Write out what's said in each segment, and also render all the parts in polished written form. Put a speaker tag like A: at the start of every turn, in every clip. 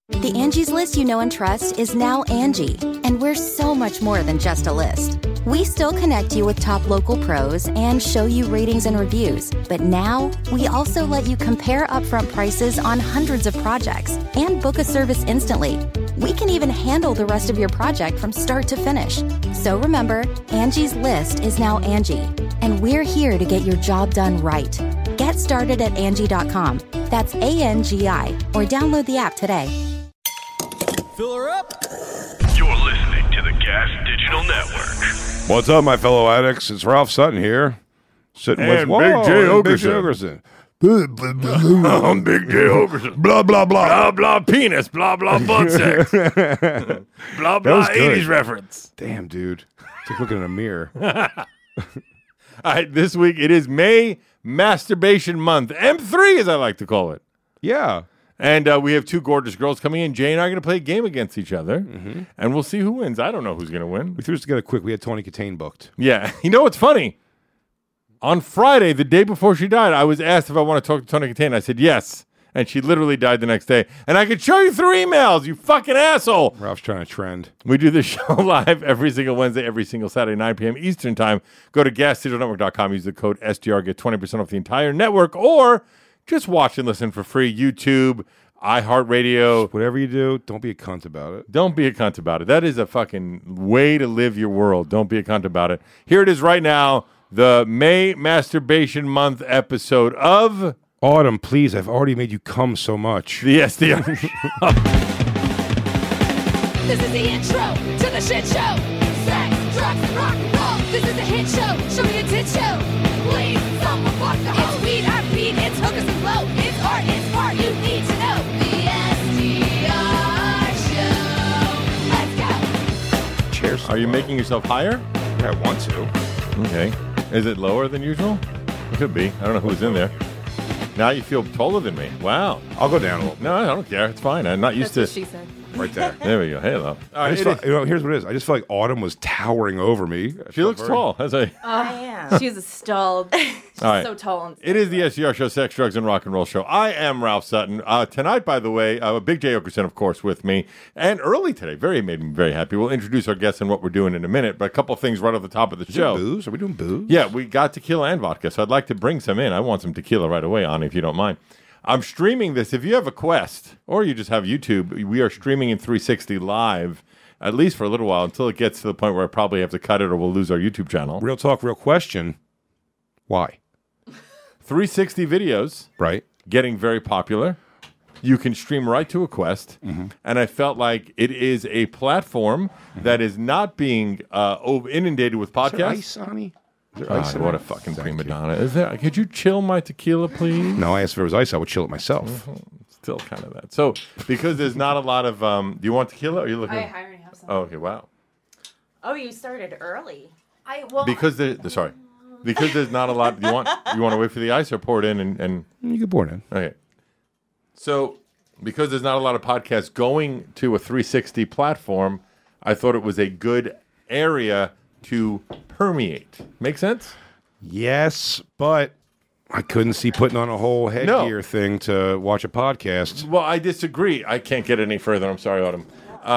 A: The Angie's List you know and trust is now Angie, and we're so much more than just a list. We still connect you with top local pros and show you ratings and reviews, but now we also let you compare upfront prices on hundreds of projects and book a service instantly. We can even handle the rest of your project from start to finish. So remember, Angie's List is now Angie, and we're here to get your job done right. Get started at Angie.com. That's ANGI, or download the app today.
B: Fill her up.
C: You're listening to the Gas Digital Network.
D: What's up, my fellow addicts? It's Ralph Sutton here, sitting
C: And
D: with
C: Big J.
D: Ogerson. I'm Big J. Ogerson. Blah, blah, blah.
C: Blah, blah, penis. Blah, blah, butt sex. Blah, blah, 80s reference.
D: Damn, dude. It's like looking in a mirror.
C: All right, this week it is May Masturbation Month. M3, as I like to call it.
D: Yeah.
C: And we have two gorgeous girls coming in. Jay and I are going to play a game against each other, and we'll see who wins. I don't know who's going to win.
D: We threw this together quick. We had Tony Katane booked.
C: Yeah. You know what's funny? On Friday, the day before she died, I was asked if I want to talk to Tony Katane. I said yes, and she literally died the next day. And I could show you through emails, you fucking asshole.
D: Ralph's trying to trend.
C: We do this show live every single Wednesday, every single Saturday, 9 p.m. Eastern Time. Go to GasDigitalNetwork.com. Use the code SDR. Get 20% off the entire network, or just watch and listen for free. YouTube, iHeartRadio.
D: Whatever you do, don't be a cunt about it.
C: Don't be a cunt about it. That is a fucking way to live your world. Don't be a cunt about it. Here it is right now, the May Masturbation Month episode of
D: Autumn, please. I've already made you come so much.
C: the SDR.
E: This is the intro to the shit show. Sex, drugs, and rock and roll. This is a hit show. Show me a tit show. Please, someone fuck the hoe. It's weed, I beat, it's hookers and blow. It's art, it's smart, you need to know. The SDR show. Let's go.
D: Cheers.
C: Are you making yourself higher?
D: I want to.
C: Okay. Is it lower than usual? It could be. I don't know who's in there. Now you feel taller than me. Wow.
D: I'll go down a little.
C: No, I don't care. It's fine. I'm not used
E: That's
C: to.
E: what she said.
D: Right there.
C: There we go. Hey, love. All
D: I
C: right,
D: just felt, here's what it is. I just feel like Autumn was towering over me.
C: she looks tall. As I.
F: I am. She's a stalled. She's
C: All right.
F: so tall. And
C: It is the SDR show, Sex, Drugs, and Rock and Roll show. I am Ralph Sutton. Tonight, by the way, Big J. Ogerson, of course, with me. And early today, made me very happy. We'll introduce our guests and what we're doing in a minute, but a couple things right off the top of the show.
D: Booze? Are we doing booze?
C: Yeah, we got tequila and vodka, so I'd like to bring some in. I want some tequila right away, Ani, if you don't mind. I'm streaming this. If you have a Quest or you just have YouTube, we are streaming in 360 live, at least for a little while, until it gets to the point where I probably have to cut it or we'll lose our YouTube channel.
D: Real talk, real question. Why?
C: 360 videos.
D: Right?
C: Getting very popular. You can stream right to a Quest, and I felt like it is a platform that is not being inundated with
D: Is there
C: podcasts.
D: ice, Ani? Is there ice
C: God,
D: in
C: what
D: it?
C: a fucking
D: Thank
C: prima
D: you.
C: donna. Is there? Could you chill my tequila, please?
D: No, I asked if there was ice. I would chill it myself.
C: Still kind of that. So, because there's not a lot of, do you want tequila or are you looking?
F: I already have some.
C: Oh, okay, wow.
F: Oh, you started early.
C: Because there's not a lot. You want to wait for the ice or pour it in and
D: You can pour it in.
C: okay. So, because there's not a lot of podcasts going to a 360 platform, I thought it was a good area to permeate. Make sense?
D: Yes, but I couldn't see putting on a whole headgear thing to watch a podcast.
C: Well, I disagree. I can't get any further. I'm sorry, Autumn.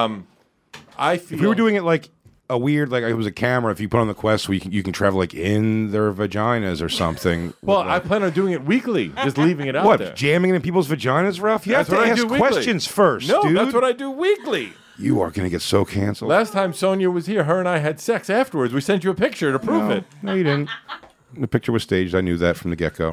C: I feel
D: If we were doing it like a weird, like it was a camera, if you put on the Quest, so you can travel like in their vaginas or something.
C: Well, I plan on doing it weekly, just leaving it out
D: What,
C: there.
D: jamming it in people's vaginas, Ralph? You
C: That's
D: have
C: what
D: to
C: I
D: ask
C: do weekly.
D: questions first,
C: No,
D: dude.
C: that's what I do weekly.
D: You are going to get so canceled.
C: Last time Sonia was here, her and I had sex afterwards. We sent you a picture to prove it.
D: No, you didn't. The picture was staged. I knew that from the get-go.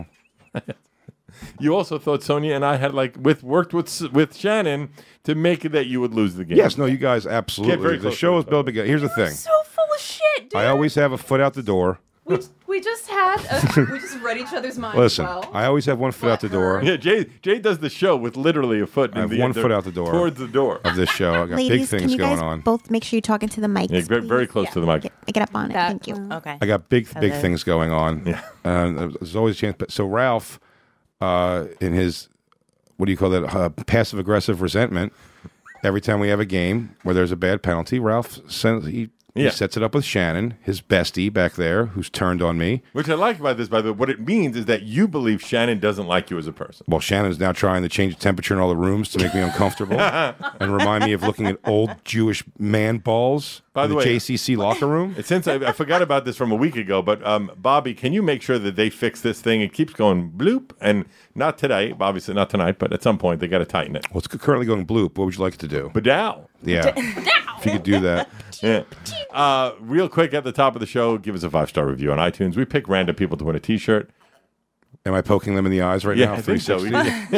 C: You also thought Sonia and I had worked with Shannon to make it that you would lose the game.
D: Yes, no, you guys
C: Get
D: absolutely.
C: very
D: The
C: close
D: show
C: to
D: is
C: it,
D: built together. Here's the thing.
F: So full of shit, dude.
D: I always have a foot out the door.
F: We just read each other's minds.
D: Listen,
F: well.
D: I always have one foot out the door
C: Yeah, Jay does the show with literally a foot.
D: I have one foot out the door.
C: towards the door.
D: of this show. I got big
G: Ladies, can
D: things
G: you guys
D: going on.
G: both make sure you talk into the mic?
C: Yeah, very close to the mic.
G: Get up on it.
F: That-
G: Thank you.
F: Okay.
D: I got big
F: Hello.
D: things going on.
C: Yeah.
D: There's always a chance. But so Ralph, in his what do you call that? Passive aggressive resentment. Every time we have a game where there's a bad penalty, Ralph sends
C: Yeah.
D: He sets it up with Shannon, his bestie back there, who's turned on me.
C: Which I like about this, by the way. What it means is that you believe Shannon doesn't like you as a person.
D: Well, Shannon's now trying to change the temperature in all the rooms to make me uncomfortable and remind me of looking at old Jewish man balls
C: By
D: in
C: the
D: the
C: way-
D: JCC locker room.
C: Since I forgot about this from a week ago, but Bobby, can you make sure that they fix this thing? It keeps going bloop, and not today, obviously not tonight, but at some point they got to tighten it.
D: Well, it's currently going bloop. What would you like it to do?
C: Badow.
D: Yeah. If you could do that.
C: Yeah. Real quick at the top of the show, give us a 5-star review on iTunes. We pick random people to win a T-shirt.
D: Am I poking them in the eyes right
C: Yeah,
D: now?
C: I think so.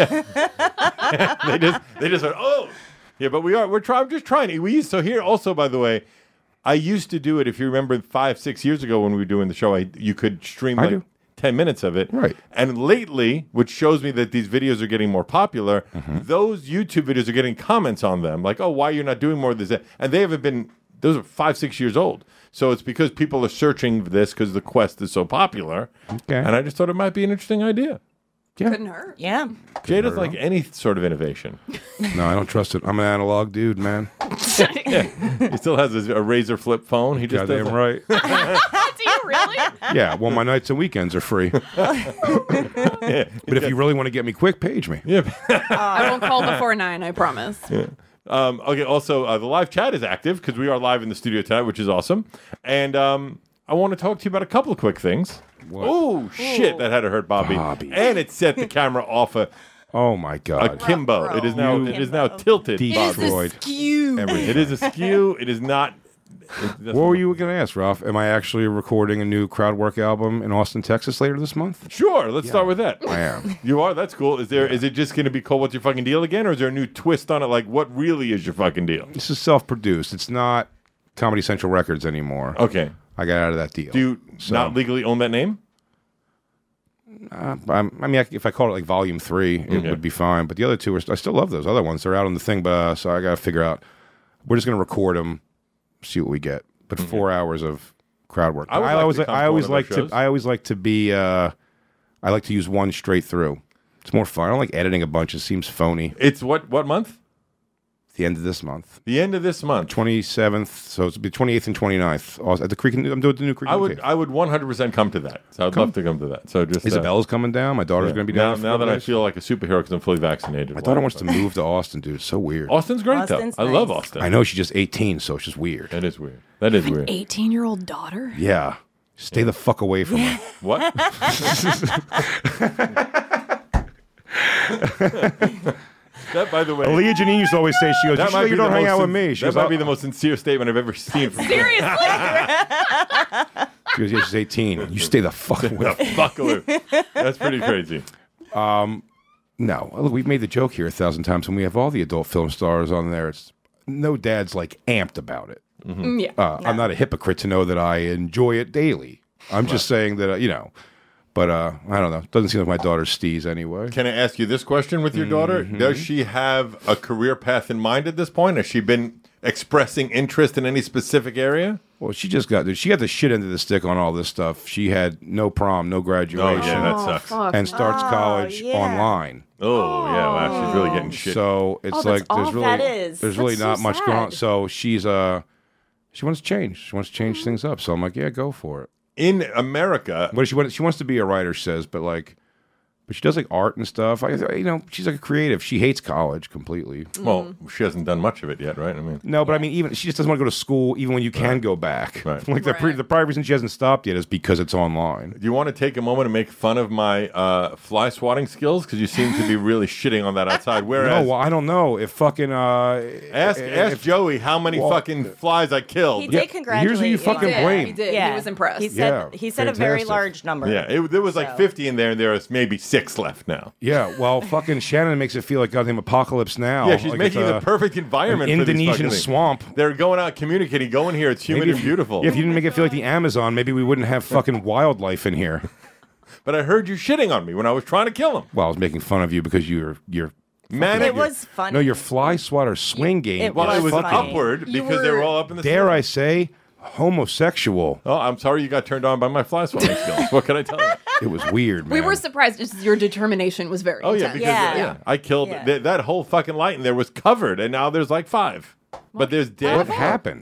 D: 360?
C: They just went, oh, yeah. But we're just trying. So here also, by the way, I used to do it. If you remember, 5-6 years ago when we were doing the show, you could stream
D: I
C: like
D: do.
C: 10 minutes of it.
D: Right.
C: And lately, which shows me that these videos are getting more popular,
D: Mm-hmm.
C: those YouTube videos are getting comments on them like, oh, why you're not doing more of this? And they haven't been. Those are 5-6 years old. So it's because people are searching for this because the Quest is so popular.
D: Okay.
C: And I just thought it might be an interesting idea.
F: Couldn't hurt.
G: Yeah.
C: Jay doesn't like any sort of innovation.
D: No, I don't trust it. I'm an analog dude, man.
C: He still has a razor flip phone. He just
D: Goddamn
C: doesn't.
D: right.
F: Do you really?
D: Yeah, well, my nights and weekends are free.
C: Yeah.
D: But if you really want to get me quick, page me.
C: Yeah.
F: I won't call before 9. I promise.
C: Okay. Also, the live chat is active because we are live in the studio tonight, which is awesome. And I want to talk to you about a couple of quick things. Oh shit! That had to hurt Bobby. And it set the camera off a
D: Oh, my God.
C: Kimbo. It is now.
G: You-
C: It is now tilted. Bobby.
D: Destroyed.
C: It is askew. It is not.
D: What were you going to ask, Ralph? Am I actually recording a new crowd work album in Austin, Texas later this month?
C: Sure. Let's start with that.
D: I am.
C: You are. That's cool. Is it just going to be called "What's Your Fucking Deal" again, or is there a new twist on it? Like, what really is your fucking deal?
D: This is self-produced. It's not Comedy Central Records anymore.
C: Okay.
D: I got out of that deal.
C: Do you not legally own that name?
D: If I called it like Volume 3, it would be fine. But the other two, I still love those other ones. They're out on the thing, but so I got to figure out. We're just going to record them, see what we get. But 4 hours of crowd work.
C: I would like to come to one of those shows.
D: I always like to be. I like to use one straight through. It's more fun. I don't like editing a bunch. It seems phony.
C: It's what month?
D: The end of this month,
C: The end of this month.
D: 27th. So it's the 28th and 29th at the Creek. I'm doing the new Creek.
C: I would 100% come to that. So I'd love to come to that. So just
D: Isabella's coming down. My daughter's going to be down.
C: now that I feel like a superhero because I'm fully vaccinated.
D: my daughter wants to move to Austin, dude. It's so weird.
C: Austin's great
G: Austin's
C: though. I love
G: nice.
C: Austin.
D: I know she's just 18, so it's just weird.
C: That is weird. That is weird.
F: 18-year-old daughter?
D: Yeah. Stay the fuck away from her.
C: What? That, by the way,
D: Aaliyah Janine used to always say, she goes, you don't hang out with me. She
C: That
D: goes,
C: might be the most sincere statement I've ever seen from
F: Seriously?
D: she goes, yeah, she's 18. You stay the fuck away.
C: the fuck away. That's pretty crazy.
D: No, look, we've made the joke here 1,000 times, and we have all the adult film stars on there. It's no dad's like amped about it.
F: Yeah.
D: I'm not a hypocrite to know that I enjoy it daily. I'm just saying that, but I don't know. Doesn't seem like my daughter's steez anyway.
C: Can I ask you this question with your daughter? Does she have a career path in mind at this point? Has she been expressing interest in any specific area?
D: Well, she got the shit end of the stick on all this stuff. She had no prom, no graduation,
C: that sucks.
F: Fuck.
D: and starts college
G: yeah.
D: online.
C: Oh, yeah, wow, she's really getting shit.
D: So it's
G: Oh, that's
D: like there's
G: awful.
D: really
G: That is.
D: there's really
G: That's
D: not
G: so
D: much going on.
G: sad.
D: So she wants to change. She wants to change things up. So I'm like, yeah, go for it.
C: In America,
D: What does she want? She wants to be a writer, she says, but she does like art and stuff. She's like a creative. She hates college completely.
C: well, she hasn't done much of it yet, right? I mean,
D: No, but I mean, even she just doesn't want to go to school, even when you can go back.
C: Right.
D: Like the primary reason she hasn't stopped yet is because it's online.
C: do you want to take a moment and make fun of my fly swatting skills? Because you seem to be really shitting on that outside. Whereas,
D: No, well, I don't know if fucking
C: ask Joey how many fucking flies I killed.
G: He did congratulate
D: here's who you fucking
F: He
D: blame.
F: did.
G: Yeah.
F: He was impressed.
G: He said,
D: Yeah,
G: he said a very
D: fantastic.
G: large number.
C: Yeah, there was like
G: So-
C: 50 in there, and there is maybe 6 left now.
D: Yeah, well, fucking Shannon makes it feel like goddamn apocalypse now.
C: Yeah, she's
D: Like
C: making
D: it's
C: the perfect environment
D: an
C: for these
D: Indonesian
C: fucking things.
D: swamp.
C: They're going out communicating. Go in here. It's humid
D: Maybe
C: and beautiful.
D: Yeah, if you didn't make it feel like the Amazon, maybe we wouldn't have fucking wildlife in here.
C: But I heard you shitting on me when I was trying to kill him.
D: Well, I was making fun of you because you're
C: Man,
G: It was funny.
D: no, your fly swatter swing game.
G: It
C: well, it was
G: funny.
C: upward
F: You
C: because they were
F: were-
C: all up in the
D: Dare
C: ceiling.
D: I say, homosexual.
C: Oh, I'm sorry you got turned on by my fly swatting skills. What can I tell you?
D: It was weird, man.
F: We were surprised. Just your determination was very
C: Oh yeah,
F: intense.
C: because
G: Yeah.
C: I killed
G: Yeah.
C: that whole fucking light in there was covered, and now there's like 5. But there's dead.
D: What happened?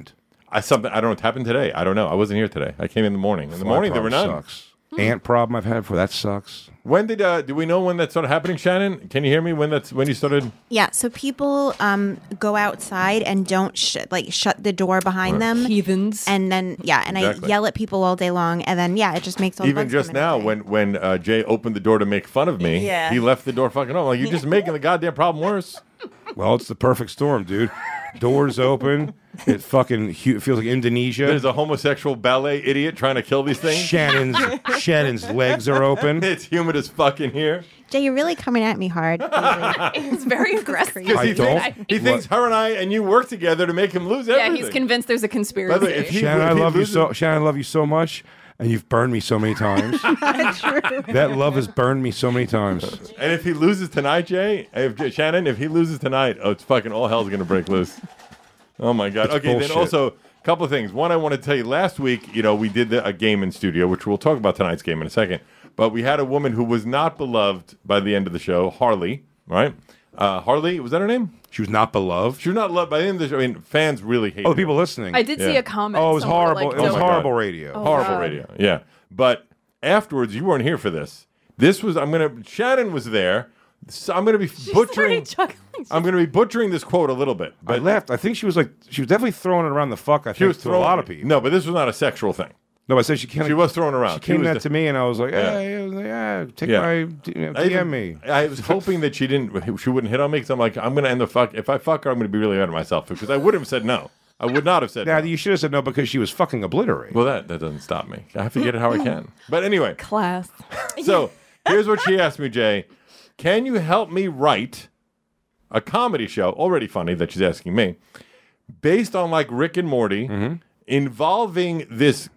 C: I don't know what happened today. I don't know. I wasn't here today. I came in the morning. In the morning, there were none.
D: Sucks. Ant problem I've had before. That sucks.
C: When did do we know when that started happening, Shannon? Can you hear me? When you started?
G: Yeah, so people go outside and don't shut the door behind them.
F: Heathens.
G: And then
C: Exactly.
G: I yell at people all day long, and then it just makes all the
C: Even
G: bugs
C: just
G: come in
C: now,
G: all day.
C: when Jay opened the door to make fun of me, he left the door fucking open. Like, you're just making the goddamn problem worse.
D: Well, it's the perfect storm, dude. Doors open. It fucking it feels like Indonesia.
C: There's a homosexual ballet idiot trying to kill these things.
D: Shannon's legs are open.
C: It's humid as fuck in here.
G: Jay, you're really coming at me hard. lately.
F: It's very aggressive.
C: He thinks her and I and you work together to make him lose everything.
F: Yeah, he's convinced there's a conspiracy.
C: By the way, if
D: Shannon, I love you so. Shannon, I love you so much, and you've burned me so many times. That love has burned me so many times.
C: And if he loses tonight, Jay, Shannon, if he loses tonight, it's fucking all hell's gonna break loose. Oh my God.
D: It's
C: okay,
D: bullshit.
C: then also a couple of things. One, I want to tell you. Last week, we did a game in studio, which we'll talk about tonight's game in a second. But we had a woman who was not beloved by the end of the show, Harley. Right? Harley, was that her name?
D: She was not beloved.
C: She was not loved by the end of the show. I mean, fans really hated
D: Oh,
C: her.
D: the people listening.
F: I did see
C: Yeah.
F: a comment.
D: Oh, it was
F: somewhere,
D: horrible.
F: like,
D: It was
C: my
D: horrible
C: God.
D: radio.
C: Horrible
F: God.
C: radio. Yeah. But afterwards, you weren't here for this. Shannon was there. So I'm going to be butchering. I'm going to be butchering this quote a little bit.
D: I
C: But
D: left. I think she was definitely throwing it around the fuck. I think to a lot of people.
C: No, but this was not a sexual thing.
D: No, I said she
C: was throwing around.
D: She came
C: was
D: that to me, and I was like, take
C: Yeah.
D: my DM me.
C: I was hoping that she wouldn't hit on me because I'm like, I'm going to end the fuck. If I fuck her, I'm going to be really mad at myself because I would have said no. I would not have said
D: Now
C: no.
D: you should have said no because she was fucking obliterated.
C: Well, that doesn't stop me. I have to get it how I can. But anyway,
F: Class.
C: so here's what she asked me, Jay. Can you help me write a comedy show, already funny that she's asking me, based on like Rick and Morty, involving this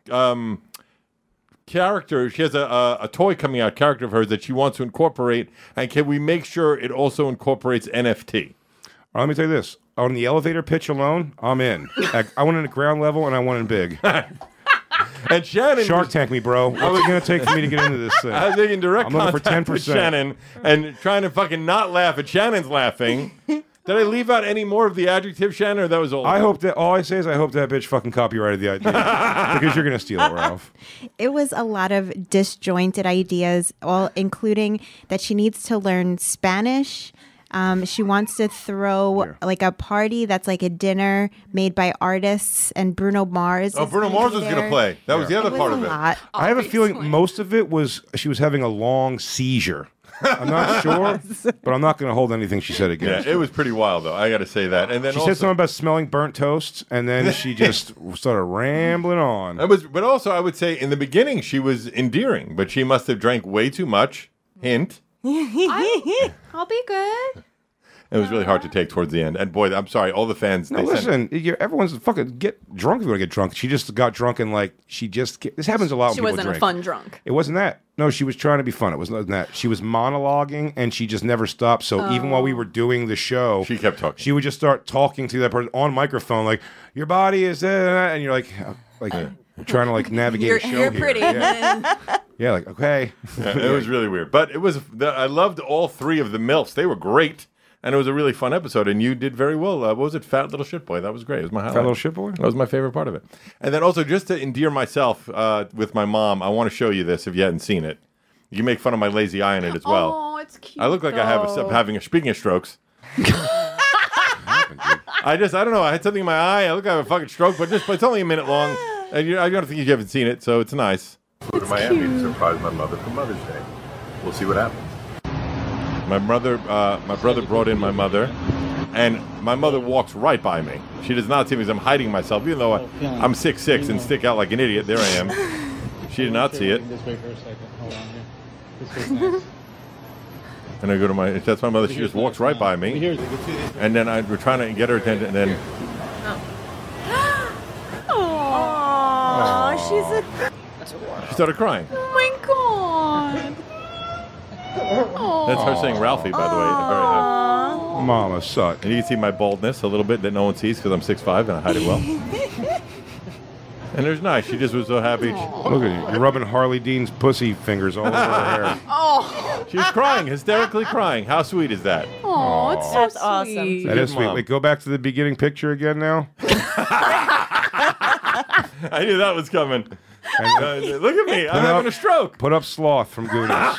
C: character? She has a toy coming out, character of hers that she wants to incorporate, and can we make sure it also incorporates NFT?
D: All right, let me tell you this. On the elevator pitch alone, I'm in. I went in at ground level, and I went in big.
C: And Shannon
D: Shark Tank me, bro. What's it going to take for me to get into this thing?
C: I was making direct
D: I'm looking for
C: contact with
D: 10%.
C: Shannon and trying to fucking not laugh at Shannon's laughing. Did I leave out any more of the adjective, Shannon, or that was all?
D: I hope that all I say is I hope that bitch fucking copyrighted the idea because you're going to steal it, Ralph.
G: It was a lot of disjointed ideas, all including that she needs to learn Spanish. She wants to throw like a party that's like a dinner made by artists, and Bruno Mars.
C: Oh, Bruno Mars was going to play. That was the other part of it.
D: I have a feeling most of it was she was having a long seizure. I'm not sure, but I'm not going to hold anything she said
C: Yeah,
D: against.
C: it was pretty wild, though. I got to say that. And then
D: She
C: also,
D: said something about smelling burnt toast, and then she just started rambling on.
C: but also, I would say in the beginning she was endearing, but she must have drank way too much. Hint.
F: I'll be good.
C: It was really hard to take towards the end. And boy, I'm sorry, all the fans.
D: No,
C: they sent-
D: listen, everyone's fucking get drunk if you want to get drunk. She just got drunk and this happens a lot when
F: She
D: people
F: wasn't
D: drink.
F: a fun drunk.
D: It wasn't that. No, she was trying to be fun. It wasn't that. She was monologuing and she just never stopped. So even while we were doing the show,
C: She kept talking.
D: She would just start talking to that person on microphone, like, your body is that, and you're like trying to like navigate a show
F: You're
D: here.
F: pretty.
D: Yeah, like, okay.
C: Yeah, it was really weird. But I loved all three of the MILFs. They were great. And it was a really fun episode, and you did very well. What was it? Fat Little Shit Boy. That was great. It was my highlight.
D: Fat Little Shit Boy?
C: That was my favorite part of it. And then also, just to endear myself with my mom, I want to show you this if you hadn't seen it. You can make fun of my lazy eye in it as well.
F: Oh, it's cute.
C: I look like I have speaking of strokes. I don't know. I had something in my eye. I look like I have a fucking stroke, but it's only a minute long. And I don't think you haven't seen it, so it's nice. Go to Miami to surprise my mother for Mother's Day. We'll see what happens. My brother brought in my mother, and my mother walks right by me. She does not see me because I'm hiding myself, even though I'm 6'6" and stick out like an idiot. There I am. She did not see it.
H: This way for a second. Hold on here. This way's nice.
C: And I go to that's my mother. She just walks right by me, and then we're trying to get her attention, and then
G: Oh,
C: she started crying.
F: Oh my god.
C: That's her saying Ralphie, by the way. Very high.
D: Mama suck.
C: And you can see my baldness a little bit that no one sees because I'm 6'5" and I hide it well. And there's nice. She just was so happy.
D: Look at you. You're rubbing Harley Dean's pussy fingers all over her hair.
C: She was crying, hysterically crying. How sweet is that?
F: Oh, it's so
I: That's awesome.
F: sweet.
D: That is
C: Good
D: sweet.
C: mom.
D: Wait, go back to the beginning picture again now.
C: I knew that was coming.
D: And,
C: Look at me. I'm having a stroke.
D: Put up Sloth from Goonies.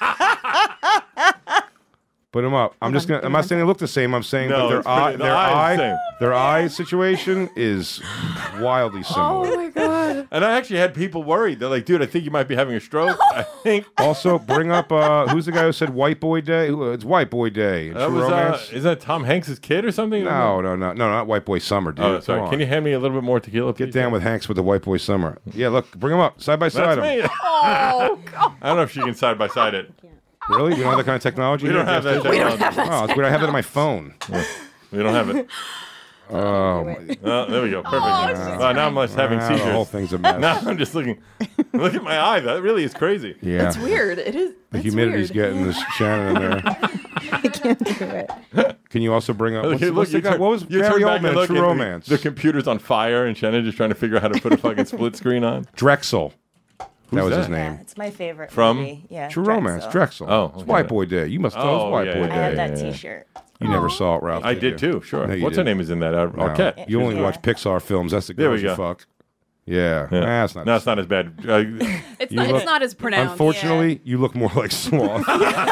D: Put them up. I'm not saying they look the same. I'm saying
C: No,
D: that
C: it's pretty- the eye is the same.
D: their eye situation is wildly similar.
F: Oh my god.
C: And I actually had people worried. They're like, dude, I think you might be having a stroke. I think
D: Also, bring up who's the guy who said White Boy Day? It's White Boy Day. in
C: that
D: True
C: was,
D: Romance.
C: isn't that Tom Hanks' kid or something?
D: No, not White Boy Summer, dude.
C: Oh, sorry.
D: Come on.
C: Can you hand me a little bit more tequila, please?
D: Get down with Hanks with the White Boy Summer? Yeah, look, bring them up side by side.
C: That's
D: 'em.
C: me.
F: Oh god.
C: I don't know if she can side by side it.
D: Really? You don't have that kind of technology?
C: We don't have that
F: We don't
C: technology.
F: have that.
D: Oh, it's weird. I have it on my phone.
C: We don't have it.
D: Oh, my.
C: Oh, there we go. Perfect. Now I'm less having
D: The whole
C: seizures.
D: thing's a mess.
C: Now I'm just looking. Look at my eye. That really is crazy.
D: Yeah.
F: It's weird. It is.
D: The
F: It's
D: humidity's
F: weird.
D: getting this Shannon in there.
G: I can't do it.
D: Can you also bring up
C: Okay,
D: what's the
C: you
D: guy?
C: turn-
D: What was
C: you
D: Gary
C: turn back and
D: Oldman in
C: look
D: True
C: and
D: Romance?
C: The computer's on fire, and Shannon just trying to figure out how to put a fucking split screen on.
D: Drexel. That was
C: that?
D: his name.
I: It's my favorite
C: From?
I: movie. Yeah,
D: True Romance. Drexel.
C: Oh,
D: It's
C: okay.
D: White Boy Day. You must have thought it was
C: Oh,
D: White
C: yeah,
D: Boy
C: yeah,
I: I have
D: Day.
I: that
C: yeah.
I: T-shirt.
D: You never saw it, Ralph.
C: I did too. Sure.
D: No, you
C: What's her
D: didn't.
C: name is in that? Arquette.
D: You only
I: Yeah.
D: watch Pixar films. That's the
C: There we
D: girls you
C: go.
D: fuck. Yeah.
C: Yeah.
D: Nah, it's not.
C: No, it's not as bad.
F: It's
D: You
F: not,
D: look-
F: it's not as pronounced.
D: Unfortunately, you look more like Sloth.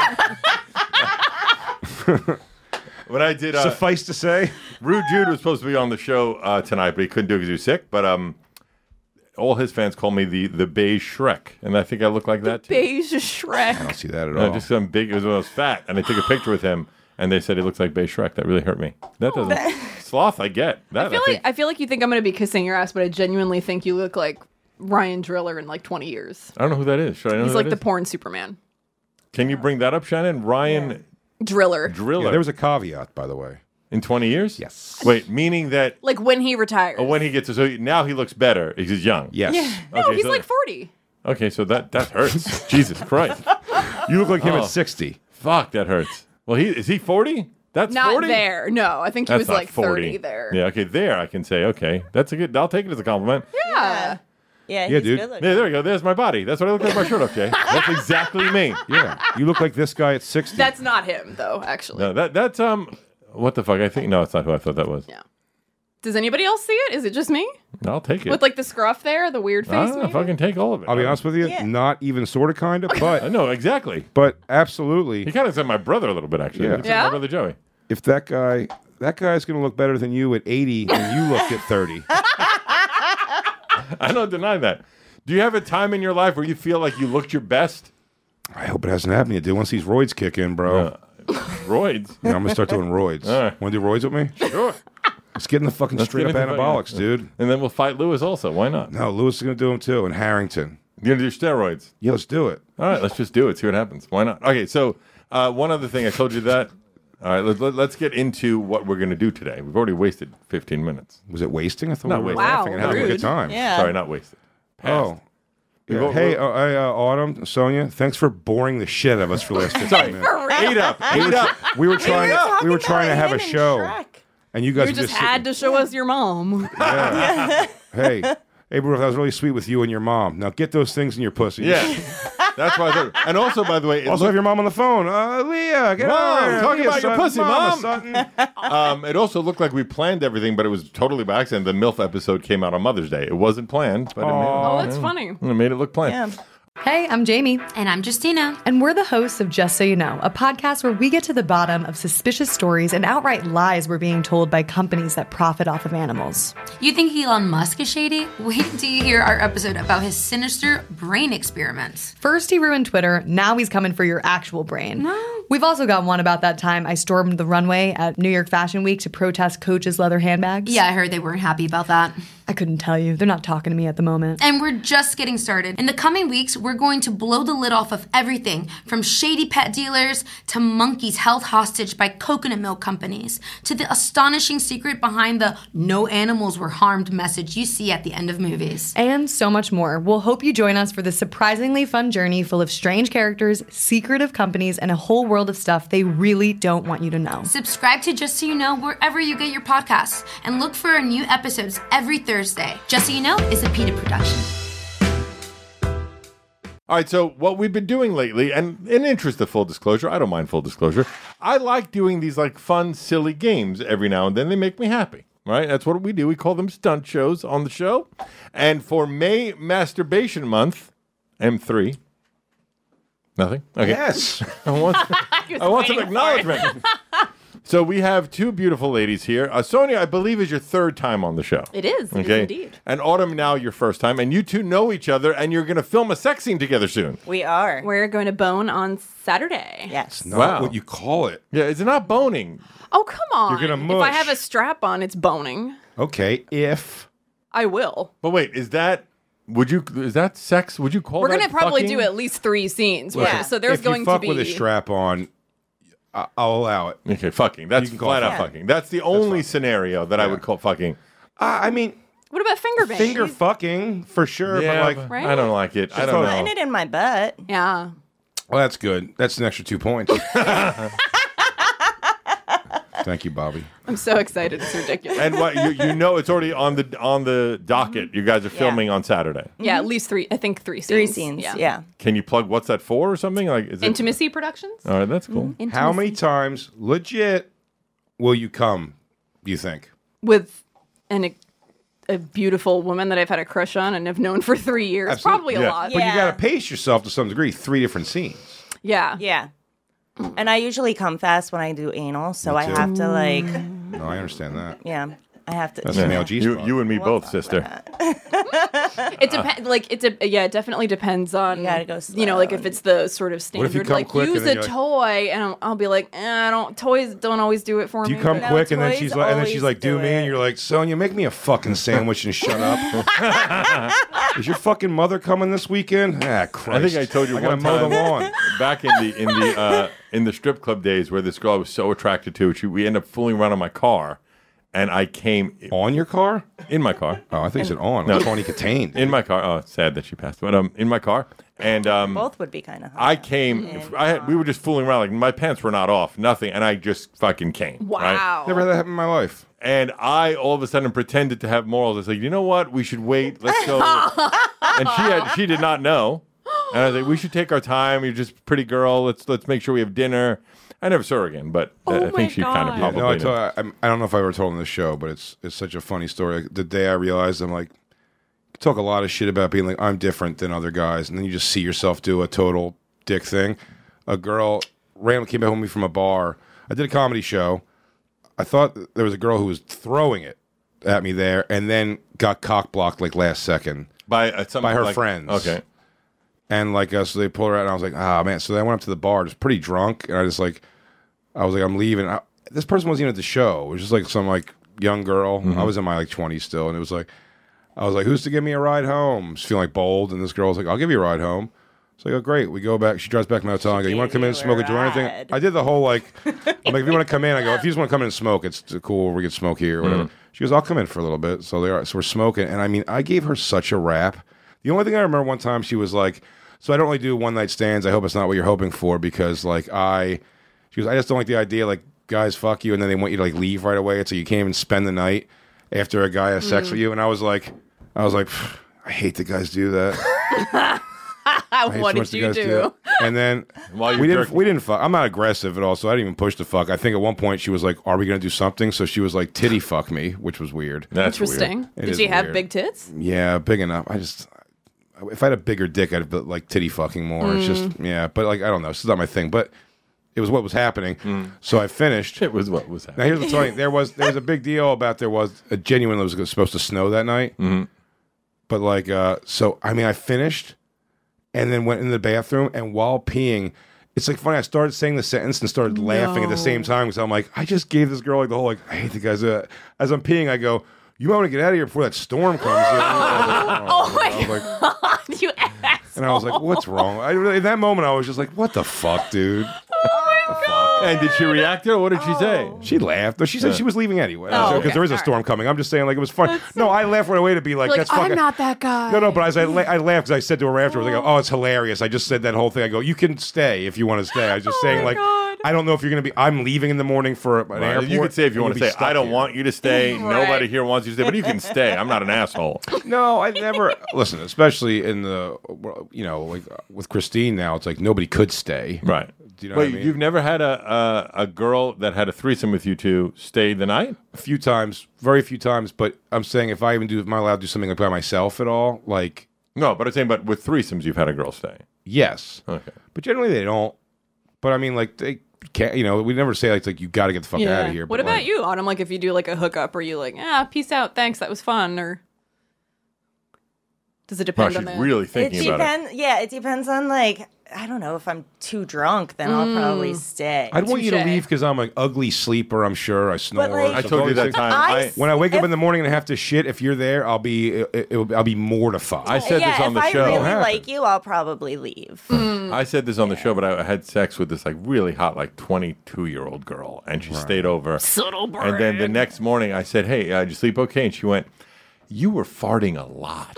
C: when I did,
D: Suffice to say,
C: Rude Jude was supposed to be on the show tonight, but he couldn't do it because he was sick. But all his fans call me the beige Shrek, and I think I look like that too.
F: Beige
D: I
F: Shrek.
D: don't see that at
C: No,
D: all.
C: just 'cause I'm big. It was when I was fat, and I took a picture with him, and they said he looks like beige Shrek. That really hurt me. That doesn't. Sloth, I get that.
F: I feel like you think I'm gonna be kissing your ass, but I genuinely think you look like Ryan Driller in like 20 years.
C: I don't know who that is. Should I know
F: He's
C: who
F: like
C: that
F: the
C: is?
F: porn Superman.
C: Can you bring that up, Shannon? Ryan
F: Driller.
C: Driller.
D: Yeah, there was a caveat, by the way.
C: in 20 years?
D: Yes.
C: Wait, meaning that
F: Like when he retires.
C: when he gets so now he looks better because he's young.
D: Yes.
F: No,
C: Okay,
F: he's
C: so-
F: like 40.
C: Okay, so that hurts. Jesus Christ.
D: You look like him
C: Oh.
D: at 60.
C: Fuck, that hurts. Well, is he 40? That's
F: Not
C: 40?
F: there. No, I think he
C: That's
F: was
C: not
F: like
C: 40.
F: 30 there.
C: Yeah, okay, there I can say, okay. That's a good, I'll take it as a compliment.
F: Yeah.
I: Yeah,
D: Yeah,
I: he's
D: dude.
I: good looking.
C: Yeah, there we go. There's my body. That's what I look like with my shirt off, Jay. That's exactly me.
D: Yeah. You look like this guy at 60.
F: That's not him though, actually.
C: No, that's what the fuck? I think no, it's not who I thought that was.
F: Yeah. Does anybody else see it? Is it just me?
C: I'll take it.
F: With like the scruff there, the weird face?
C: I'll
F: maybe?
C: fucking take all of it.
D: I'll be honest with you,
I: Yeah.
D: not even sort of, kind of,
C: I
D: but
C: know exactly. He
D: absolutely.
C: kind of said my brother a little bit actually.
D: Yeah.
C: He said
F: Yeah?
C: My brother Joey.
D: If that guy's going to look better than you at 80 and you look at 30.
C: I don't deny that. Do you have a time in your life where you feel like you looked your best?
D: I hope it hasn't happened yet, dude. Once these roids kick in, bro.
C: Roids.
D: Yeah, I'm going to start doing roids.
C: All right.
D: Want to do roids with me?
C: Sure.
D: Let's get in the fucking
C: Let's
D: straight up
C: get into
D: anabolics,
C: yeah.
D: dude.
C: And then we'll fight Lewis also. Why not?
D: No, Lewis is going to do them too, and Harrington.
C: You're gonna do steroids.
D: Yeah, let's do it.
C: All right, let's just do it. See what happens. Why not? Okay, so one other thing I told you that. All right, let's get into what we're gonna do today. We've already wasted 15 minutes.
D: Was it wasting? I thought
C: Not
D: we were
C: wasting.
D: laughing and
F: Wow,
D: having a good
F: rude.
D: time.
I: Yeah.
C: Sorry, not wasted.
D: Oh. Yeah.
C: We'll-
D: Hey,
C: we'll-
D: Autumn, Sonia, thanks for boring the shit out of us for the last 15 minutes.
C: Eat up.
D: We were trying to have a show, and you guys
F: You
D: were
F: just had to show us your mom.
D: Hey, Ruth, that was really sweet with you and your mom. Now get those things in your pussy.
C: Yeah, that's why. I thought. And also, by the way, it
D: Also, have your mom on the phone. Leah, get
C: Mom,
D: over here.
C: talk
D: Leah,
C: about your
D: son,
C: pussy, Mom.
D: Sutton.
C: It also looked like we planned everything, but it was totally by accident. The MILF episode came out on Mother's Day. It wasn't planned, but
F: Oh, that's funny.
C: it made it look planned.
I: Yeah.
J: Hey, I'm Jamie.
K: And I'm Justina.
J: And we're the hosts of Just So You Know, a podcast where we get to the bottom of suspicious stories and outright lies we're being told by companies that profit off of animals.
K: You think Elon Musk is shady? Wait till you hear our episode about his sinister brain experiments.
J: First, he ruined Twitter. Now he's coming for your actual brain. We've also got one about that time I stormed the runway at New York Fashion Week to protest Coach's leather handbags.
K: Yeah, I heard they weren't happy about that.
J: I couldn't tell you. They're not talking to me at the moment.
K: And we're just getting started. In the coming weeks, we're going to blow the lid off of everything from shady pet dealers to monkeys held hostage by coconut milk companies to the astonishing secret behind the no animals were harmed message you see at the end of movies.
J: And so much more. We'll hope you join us for this surprisingly fun journey full of strange characters, secretive companies, and a whole world of stuff they really don't want you to know.
K: Subscribe to Just So You Know wherever you get your podcasts and look for our new episodes every Thursday. Just So You Know is a PETA production.
C: All right, so what we've been doing lately, and in interest of full disclosure, I don't mind full disclosure, I like doing these like fun, silly games every now and then. They make me happy. right? That's what we do. We call them stunt shows on the show. And for May Masturbation Month, M3. Nothing? Okay.
D: Yes.
C: I want some acknowledgement. So we have two beautiful ladies here. Sonia, I believe, is your third time on the show.
F: It is. It is indeed.
C: And Autumn, now your first time. And you two know each other, and you're going to film a sex scene together soon.
I: We are.
F: We're going to bone on Saturday.
I: Yes.
D: Not what you call it.
C: Yeah, it's not boning.
F: Oh, come on.
D: You're gonna
F: If I
D: mush.
F: have a strap on, it's boning.
D: Okay, if
F: I will.
C: But wait, is that sex? Would you call
F: We're
C: that
F: going to probably
C: fucking?
F: do at least 3 scenes.
I: Yeah.
F: So there's
D: if
F: going
D: you fuck
F: to be
D: with a strap on, I'll allow it.
C: Okay, fucking. That's
D: You can call
C: flat
D: it
C: out
I: fucking.
C: fucking. That's the only scenario that I would call fucking.
D: I mean,
F: What about finger banging?
D: finger fucking for sure,
C: Yeah,
D: but like,
C: but
F: Right?
C: I don't like it. I don't
I: Putting
C: know.
I: it in my butt.
F: Yeah.
D: well, that's good. That's an extra 2 points. Thank you, Bobby.
F: I'm so excited. It's ridiculous.
C: And what you know, it's already on the docket. You guys are filming on Saturday.
F: Yeah, at least 3. I think 3 scenes.
I: 3 scenes. Yeah.
C: Can you plug what's that for or something? Like is it?
F: Intimacy Productions.
C: All right, that's cool.
D: How many times, legit, will you come? Do you think?
F: With a beautiful woman that I've had a crush on and have known for 3 years.
D: Absolutely.
F: Probably a
C: Yeah.
F: lot.
D: But you
I: Yeah.
D: got to pace yourself to some degree. 3 different scenes.
F: Yeah.
I: Yeah. And I usually come fast when I do anal, so
D: Me
I: I
D: too.
I: have to like,
D: No, I understand that.
I: yeah, I have to.
D: That's the male G spot.
C: You and me both, sister.
F: It depends. Like it definitely depends on.
I: You gotta go
F: like
I: slow.
F: if it's the sort of
D: if
F: standard,
D: you come
F: like
D: quick
F: use
D: and then
F: a
D: you're like-
F: toy, and I'll be like, toys don't always do it for
D: Do
F: me.
D: you come
F: but-
D: quick and then
I: toys
D: she's like,
I: always
D: do
I: do
D: me, and
I: it.
D: you're like, Sonia, make me a fucking sandwich and shut up. Is your fucking mother coming this weekend? Ah, Christ!
C: I think I told you
D: I gotta
C: one
D: mow
C: time
D: the lawn.
C: back in the strip club days where this girl I was so attracted to. We ended up fooling around on my car, and I came
D: On your car?
C: in my car.
D: Oh, I think you said on.
C: No.
D: Tony Katane.
C: In my car. Oh, it's sad that she passed. But in my car, and
I: Both would be kind of hot.
C: I came. We were just fooling around. Like my pants were not off, nothing, and I just fucking came. right?
F: Wow.
D: Never had that happen in my life.
C: And I all of a sudden pretended to have morals. I was like, you know what? We should wait. Let's go. And she did not know. And I was like, we should take our time. You're just a pretty girl. Let's make sure we have dinner. I never saw her again, but I think she kind of
F: God.
C: probably.
D: No,
C: knew.
D: I don't know if I ever told on this show, but it's such a funny story. Like, the day I realized, I'm like, you talk a lot of shit about being like, I'm different than other guys, and then you just see yourself do a total dick thing. A girl randomly came back with me from a bar. I did a comedy show. I thought there was a girl who was throwing it at me there, and then got cock blocked like last second
C: by
D: her friends.
C: Okay.
D: And like so they pulled her out, and I was like, ah man. So then I went up to the bar, just pretty drunk, and I was like, I'm leaving. This person wasn't even at the show. It was just like some like young girl. I was in my like 20s still, and it was like, I was like, who's to give me a ride home? Just feeling like bold, and this girl was like, I'll give you a ride home. So I go, great. We go back. She drives back to my hotel. I go, you want to come in and smoke a joint or anything?
I: ride.
D: I did the whole like, I'm like, if you want to come in, I go, if you just want to come in and smoke, it's cool. We can smoke here or whatever. She goes, I'll come in for a little bit. So they are. So we're smoking, and I mean, I gave her such a rap. The only thing I remember one time, she was like, so I don't really do one night stands. I hope it's not what you're hoping for because like she goes, I just don't like the idea like guys fuck you and then they want you to like leave right away, and so you can't even spend the night after a guy has sex with you. And I was like, I hate that guys do that.
F: What did you do?
D: And then
C: While
D: we
C: you're
D: didn't fuck. I'm not aggressive at all, so I didn't even push the fuck. I think at one point she was like, "Are we gonna do something?" So she was like, "Titty fuck me," which was weird.
C: That's
F: Interesting.
C: weird.
D: It
F: Did
D: is
F: she have
D: weird.
F: big tits?
D: Yeah, big enough. If I had a bigger dick, I'd be like titty fucking more. It's just but like I don't know. It's not my thing. But it was what was happening. So I finished.
C: It was what was
D: Now
C: happening.
D: here's what's funny. There was a big deal about there was a genuine that was supposed to snow that night. But like so I mean I finished and then went in the bathroom, and while peeing, it's like funny, I started saying the sentence and started laughing at the same time because I'm like, I just gave this girl like the whole like, I hate the guys. As I'm peeing, I go, you might want to get out of here before that storm comes in.
F: Oh my god, you ass.
D: And I was like, what's wrong? In that moment, I was just like, what the fuck, dude?
C: And did she react to it? What did she say?
D: She laughed. No, she said she was leaving anyway.
F: Oh,
D: Because
F: okay.
D: there is a
F: All
D: storm coming. I'm just saying, like, it was fun. No, I laughed right away to be like,
F: Like,
D: that's fucking...
F: I'm not that guy.
D: No, but as I laughed because I said to her afterwards, I go, oh, it's hilarious. I just said that whole thing. I go, you can stay if you want to stay. I was just saying, like,
F: God.
D: I don't know if you're going to be... I'm leaving in the morning for an airport.
C: You could say if you
D: and
C: want to
D: you'll be
C: say,
D: stuck
C: I don't
D: here."
C: want you to stay.
F: Right.
C: Nobody here wants you to stay, but you can stay. I'm not an asshole.
D: No, I never... Listen, especially in the... You know, like with Christine now, it's like nobody could stay.
C: Right.
D: Do you know
C: Wait,
D: what I mean?
C: you've never had a girl that had a threesome with you two stay the night?
D: A few times, very few times. But I'm saying if I even do, am I allowed to do something like by myself at all? Like,
C: No, but I'm saying, but with threesomes, you've had a girl stay.
D: yes.
C: Okay.
D: But generally they don't. But I mean, like they can't. You know, we never say like you got to get the fuck out of here.
F: What
D: but,
F: about
D: like,
F: you, Autumn? Like, if you do like a hookup, are you like, peace out, thanks, that was fun, or does it depend
C: Wow,
F: on
C: she's
F: the?
C: really thinking about it.
I: Depends. Yeah, it depends on like I don't know if I'm too drunk, then I'll probably stay.
D: I'd want you to
F: Touche.
D: leave because I'm an ugly sleeper. I'm sure I snore.
I: like-
C: I told you that time.
D: When I wake up in the morning and have to shit, if you're there, I'll be mortified.
C: I said this on the
I: if
C: show.
I: I really like you, I'll probably leave.
C: I said this on the show, but I had sex with this like really hot, like 22-year-old girl, and she stayed over.
F: Subtle
C: And then the next morning, I said, "Hey, did you sleep okay?" And she went, "You were farting a lot."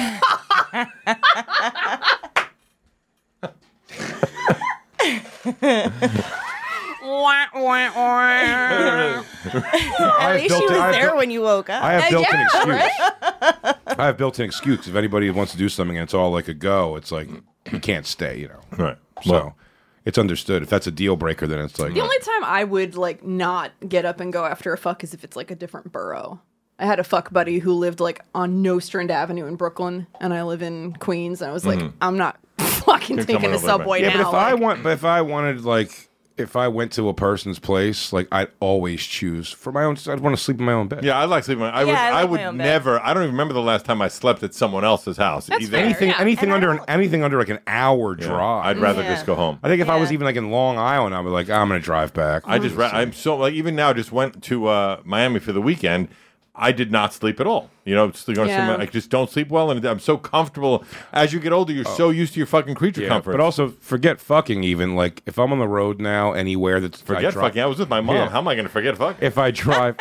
I: At least she was there when you woke up.
D: I have built-in excuse.
F: right?
D: I have built-in excuse. If anybody wants to do something and it's all like a go, it's like you can't stay. You know.
C: Right.
D: So it's understood. If that's a deal breaker, then it's like
F: The only time I would like not get up and go after a fuck is if it's like a different borough. I had a fuck buddy who lived like on Nostrand Avenue in Brooklyn, and I live in Queens. And I was like, I'm not fucking
C: You're
F: taking
C: coming
F: a
C: over, man.
F: subway
D: yeah.
F: now.
D: But if I wanted like. If I went to a person's place, like I'd always choose for my own. I'd want to sleep in my own bed.
C: Yeah, I like sleeping. I
I: like
C: would
I: my own bed.
C: never. I don't even remember the last time I slept at someone else's house.
F: That's
C: either.
F: fair.
D: Anything,
F: Yeah.
D: anything
I: And
D: under anything under like an hour
C: Yeah,
D: drive.
C: I'd rather
I: Yeah.
C: just go home.
D: I think if I was
I: Yeah.
D: even like in Long Island, I'd be like, I'm gonna drive back.
C: I'm so like even now. Just went to Miami for the weekend. I did not sleep at all. You know,
F: Yeah.
C: I just don't sleep well, and I'm so comfortable. As you get older, you're so used to your fucking creature comfort.
D: But also forget fucking. Even like if I'm on the road now, anywhere that's
C: forget fucking. I was with my mom.
D: Yeah.
C: How am I going to forget fucking?
D: If I drive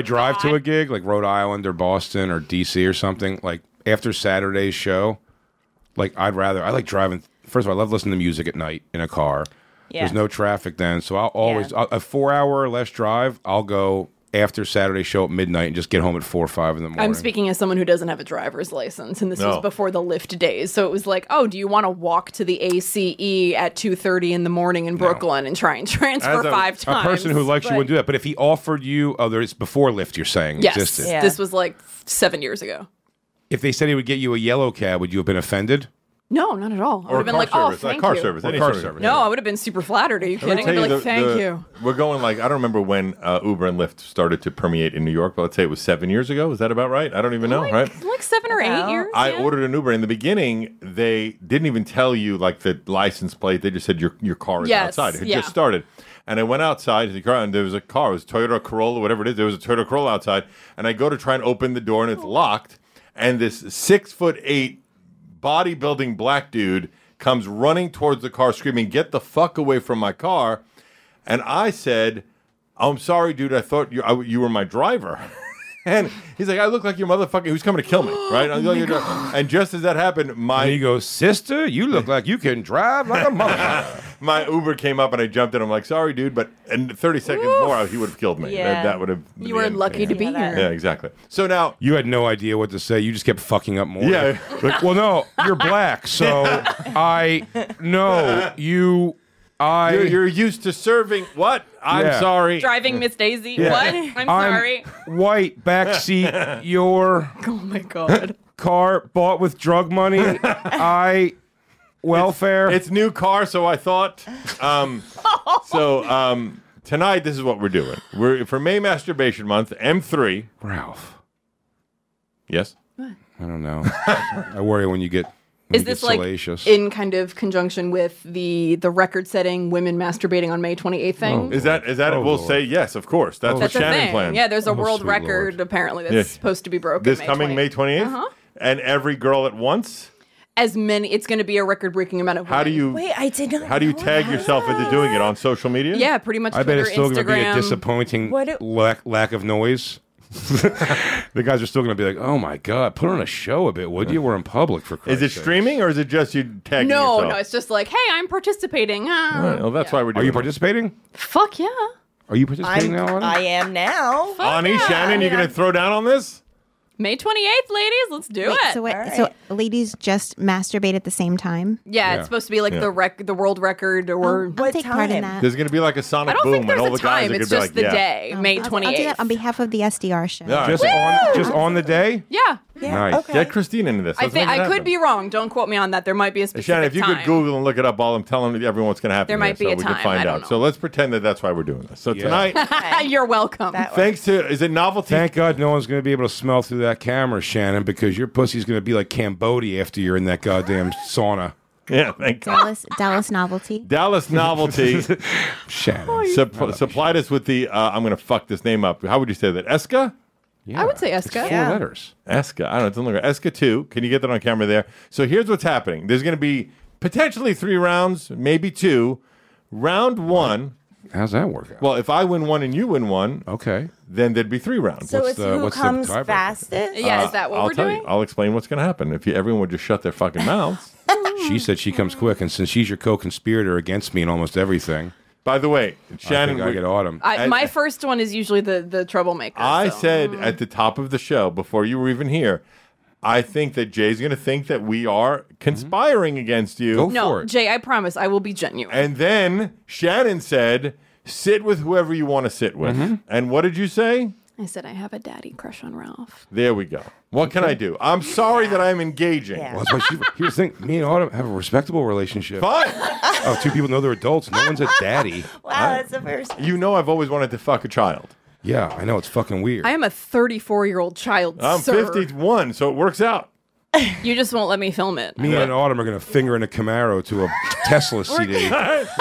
D: to a gig like Rhode Island or Boston or DC or something, like after Saturday's show, like I like driving. First of all, I love listening to music at night in a car.
I: Yeah.
D: There's no traffic then, so I'll always a 4 hour or less drive. I'll go after Saturday show at midnight and just get home at 4 or 5 in the morning.
F: I'm speaking as someone who doesn't have a driver's license, and this
C: No.
F: was before the Lyft days. So it was like, oh, do you want to walk to the ACE at 2:30 in the morning in Brooklyn and try and transfer
C: As a-
F: 5
D: A
F: times?
D: person who likes you
F: But-
D: wouldn't do that. But if he offered you, there's before Lyft, you're saying
F: Yes,
D: existed.
I: Yeah.
F: this was like 7 years ago.
D: If they said he would get you a yellow cab, would you have been offended?
F: No, not at all. I
C: Or
F: would have been
C: car
F: like, oh,
C: service,
F: thank
C: car
F: you.
C: service,
D: Or
C: any
D: car
C: sort of
D: service.
F: No, I would have been super flattered. Are you
C: Let me
F: kidding? I'd
C: tell
F: be
C: you
F: like, thank you.
C: We're going like I don't remember when Uber and Lyft started to permeate in New York, but let's say it was 7 years ago. Is that about right? I don't even know. Right?
F: Like 7 or 8
I: Wow.
F: years.
C: I
F: yeah.
C: ordered an Uber. In the beginning, they didn't even tell you like the license plate. They just said your car is
F: Yes,
C: outside. It had
F: yeah.
C: just started. And I went outside to the car, and there was a car. It was Toyota Corolla, whatever it is. There was a Toyota Corolla outside. And I go to try and open the door, and it's locked. And this 6'8" bodybuilding black dude comes running towards the car, screaming, "Get the fuck away from my car!" And I said, "I'm sorry, dude. I thought you were my driver." And he's like, "I look like your motherfucker who's coming to kill me, right?" And just as that happened,
D: And he goes, "Sister, you look like you can drive like a motherfucker."
C: my Uber came up and I jumped in. I'm like, "Sorry, dude," but in 30 seconds more, he would have killed me.
I: Yeah.
C: That would have.
F: You were lucky to be
I: Yeah,
F: here.
C: Yeah, exactly. So now,
D: You had no idea what to say. You just kept fucking up more.
C: Yeah.
D: Like, well, no, you're black, so
C: you're used to serving what? I'm
D: Yeah.
C: sorry.
F: Driving Miss Daisy.
D: Yeah.
F: What? I'm sorry.
D: White backseat, your
F: Oh my god.
D: car bought with drug money. Welfare.
C: It's new car, so I thought. Tonight, this is what we're doing. We're for May Masturbation Month, M3.
D: Ralph.
C: Yes.
D: I don't know. I worry when you get.
F: Is this like
D: salacious.
F: in kind of conjunction with the record-setting women masturbating on May 28th thing?
C: Is that?
D: Oh,
C: we'll
D: Lord.
C: say yes, of course. That's what
F: That's a
C: Shannon
F: thing.
C: planned.
F: Yeah, there's a
D: Oh,
F: world
D: sweet
F: record
D: Lord.
F: apparently that's
C: Yes.
F: supposed to be broken.
C: This
F: May
C: coming
F: 20th.
C: May 28th, and every girl at once.
F: As many, it's going to be a record-breaking amount of.
C: How do
F: women.
C: you?
I: Wait, I did not.
C: How do you
I: know
C: tag
I: that.
C: yourself into doing it on social media?
F: Yeah, pretty much.
D: I bet
F: Twitter,
D: it's still going to be a
F: Instagram.
D: disappointing
I: What it-
D: lack of noise. The guys are still going to be like, "Oh my god, put on a show a bit, would you? We're in public for
C: Is
D: Christ's
C: it
D: sake."
C: streaming or is it just you tagging
F: No,
C: yourself?
F: no, it's just like, hey, I'm participating.
C: All right, well, that's why we're doing
D: Are you
C: it.
D: participating?
F: Fuck yeah.
D: Are you participating now? Anna?
I: I am now.
C: Ani, Shannon, you're going to throw down on this?
F: May 28th, ladies. Let's do it.
G: So,
I: All
G: so
I: right.
G: ladies just masturbate at the same time?
F: yeah,
D: Yeah.
F: it's supposed to be like the world record or.
G: I'll
I: What
G: take part in
I: time?
G: that.
C: There's going to be like a
F: I
C: sonic
F: don't
C: boom,
F: think
C: and
F: there's
C: all
F: a
C: the guys
F: time.
C: are going
F: It's
C: to be
F: just
C: like,
F: the
C: yeah.
F: day, May
G: I'll do
F: 28th.
G: that on behalf of the SDR show.
C: Yeah,
D: Just on the day?
F: Yeah.
I: Yeah.
D: Nice.
I: Okay.
C: Get Christine into this.
F: I
C: Let's
F: think
C: make it
F: I could
C: happen.
F: be wrong. Don't quote me on that. There might be a specific
C: Shannon, if you
F: time.
C: could Google and look it up while I'm telling everyone what's going to happen,
F: There might be
C: so
F: a
C: we
F: time.
C: can find
F: I don't
C: out.
F: know.
C: So let's pretend that that's why we're doing this. So
D: Yeah.
C: tonight,
F: You're welcome.
I: That
C: thanks to is it novelty?
D: Thank God no one's going to be able to smell through that camera, Shannon, because your pussy's going to be like Cambodia after you're in that goddamn sauna.
C: Yeah, thank God.
G: Dallas novelty.
C: Dallas Novelty
D: Shannon.
C: supplied us with the. I'm going to fuck this name up. How would you say that? Eska?
D: Yeah.
F: I would say
D: It's
F: Eska.
D: 4
I: Yeah.
D: letters.
C: Eska. I don't know. It doesn't look like Eska 2. Can you get that on camera there? So here's what's happening. There's going to be potentially 3 rounds, maybe 2. Round 1.
D: How's that work out?
C: Well, if I win 1 and you win 1,
D: okay.
C: then there'd be 3 rounds.
I: So
D: What's
I: it's
D: the-
I: who
D: what's the
I: comes
D: tiebreaker?
I: fastest?
F: Yeah, is that what
C: I'll
F: we're
C: tell
F: doing?
C: you. I'll explain what's going to happen. If everyone would just shut their fucking mouths.
D: She said she comes quick, and since she's your co-conspirator against me in almost everything,
C: By the way,
D: I
C: Shannon,
D: think I get Autumn.
F: My first one is usually the troublemaker.
C: I
F: so.
C: said at the top of the show before you were even here, I think that Jay's going to think that we are conspiring against you.
D: Go for
F: No,
D: it.
F: Jay, I promise I will be genuine.
C: And then Shannon said, sit with whoever you want to sit with. And what did you say?
F: I said I have a daddy crush on Ralph.
C: There we go. What can I do? I'm sorry that I'm engaging.
I: Yeah.
D: Well, that's why here's the thing. Me and Autumn have a respectable relationship.
C: Fine.
D: Oh, 2 people know they're adults. No one's a daddy.
I: Wow, that's the first.
C: You know I've always wanted to fuck a child.
D: Yeah, I know. It's fucking weird.
F: I am a 34-year-old child,
C: I'm
F: sir.
C: 51, so it works out.
F: You just won't let me film it.
D: Me and Autumn are going to finger in a Camaro to a Tesla CD.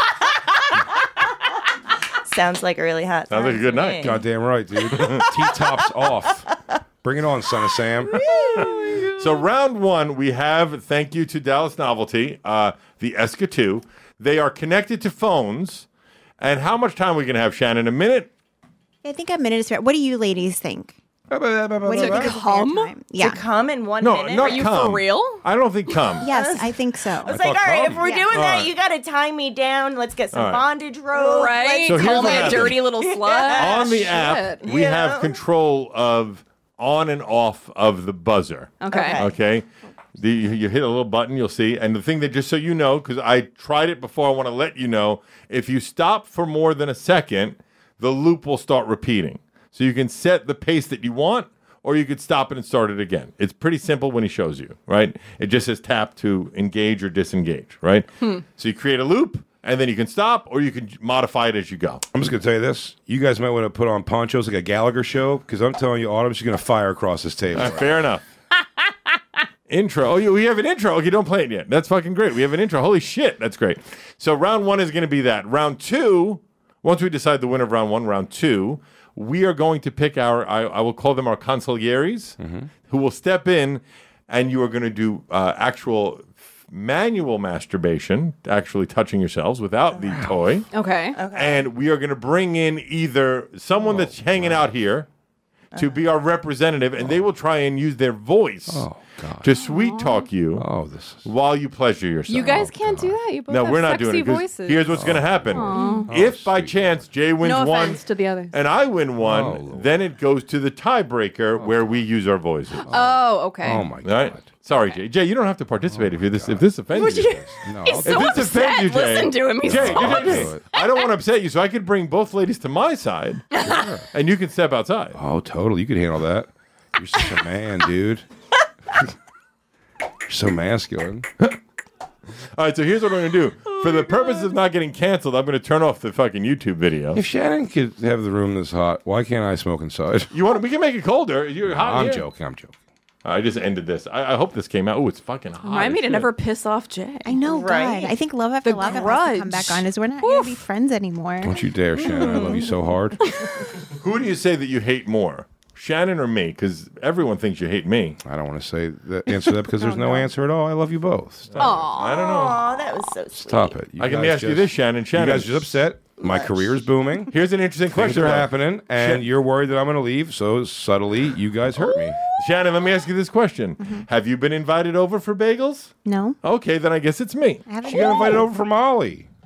I: Sounds like a really hot.
C: Sounds like a
I: time
C: good
I: to
C: night.
I: me.
D: Goddamn right, dude. T-tops off. Bring it on, son of Sam.
C: So round 1, we have, thank you to Dallas Novelty, the Eska 2. They are connected to phones. And how much time are we going to have, Shannon? A minute?
G: I think a minute is fair. What do you ladies think? What do you think is a fair
F: Come?
G: time? Yeah.
I: To come in 1
C: No,
I: minute?
C: not
F: Are you
C: come.
F: for real?
C: I don't think come.
G: Yes, I think so.
I: I was like, all
C: thought
I: right,
C: come.
I: if we're
G: Yeah.
I: doing
C: All
I: that,
C: right.
I: you got to tie me down. Let's get some
C: All right.
I: bondage rope.
F: Right?
C: So here's
F: Call
C: what
F: me a
C: happens.
F: dirty little slut.
C: On the
F: Shit.
C: app, we
I: Yeah.
C: have control of on and off of the buzzer.
F: Okay.
C: Okay. You hit a little button, you'll see. And the thing that, just so you know, because I tried it before, I want to let you know, if you stop for more than a second, the loop will start repeating. So you can set the pace that you want, or you could stop it and start it again. It's pretty simple when he shows you, right? It just says tap to engage or disengage, right? So you create a loop, and then you can stop, or you can modify it as you go.
D: I'm just going to tell you this. You guys might want to put on ponchos like a Gallagher show, because I'm telling you, Autumn, she's going to fire across this table.
C: Fair enough. Intro. Oh, we have an intro. Okay, don't play it yet. That's fucking great. We have an intro. Holy shit, that's great. So round 1 is going to be that. Round 2, once we decide the winner of round 1, round 2, we are going to pick I will call them our consiglieres, who will step in, and you are going to do actual manual masturbation, actually touching yourselves without the toy.
F: Okay.
C: And we are going to bring in either someone that's hanging out here to be our representative, and they will try and use their voice to sweet talk you while you pleasure yourself.
F: You guys can't do that. You both
C: No,
F: have
C: we're not
F: sexy
C: doing it. 'Cause
F: voices.
C: here's what's going to happen.
F: Aw.
C: If by chance Jay wins
F: No
C: one
F: offense to the others.
C: and I win one, then it goes to the tiebreaker where we use our voices.
F: Oh, okay.
D: Oh, my God.
C: Right? Sorry, Jay. Jay, you don't have to participate if this offends you.
D: No,
F: He's so
C: If this offends
F: upset.
C: you, Jay,
F: Listen to him. He's
C: Jay,
F: so
C: Jay,
F: upset.
C: I don't want to upset you, so I could bring both ladies to my side, and you can step outside.
D: Oh, totally. You could handle that. You're such a man, dude. You're so masculine.
C: All right, so here's what I'm going to do. For the purpose of not getting canceled, I'm going to turn off the fucking YouTube video.
D: If Shannon could have the room this hot, why can't I smoke inside?
C: You want? We can make it colder. You're hot
D: I'm
C: here.
D: joking. I'm joking.
C: I just ended this. I hope this came out. Oh, it's fucking hot.
F: Remind me
C: as
F: to
C: shit.
F: never piss off Jay.
G: I know,
I: Right?
G: God. I think Love After
F: The
G: Love has to
F: grudge.
G: come back on. Is we're not going to be friends anymore.
D: Don't you dare, Shannon. I love you so hard.
C: Who do you say that you hate more, Shannon or me? Because everyone thinks you hate me.
D: I don't want to say that, answer that because there's no answer at all. I love you both. Stop,
C: I don't know.
I: Oh, that was so sweet.
D: Stop it. You
C: I can
D: guys
C: ask you
D: just-
C: this, Shannon.
D: You
C: Shannon,
D: guys are just upset. My career's booming.
C: here's an interesting
D: Things
C: question.
D: are
C: though.
D: happening, and you're worried that I'm going to leave. So subtly, you guys hurt me.
C: Shannon, let me ask you this question: Have you been invited over for bagels?
G: No,
C: Okay, then I guess it's me.
G: I haven't.
D: She got invited over for Molly.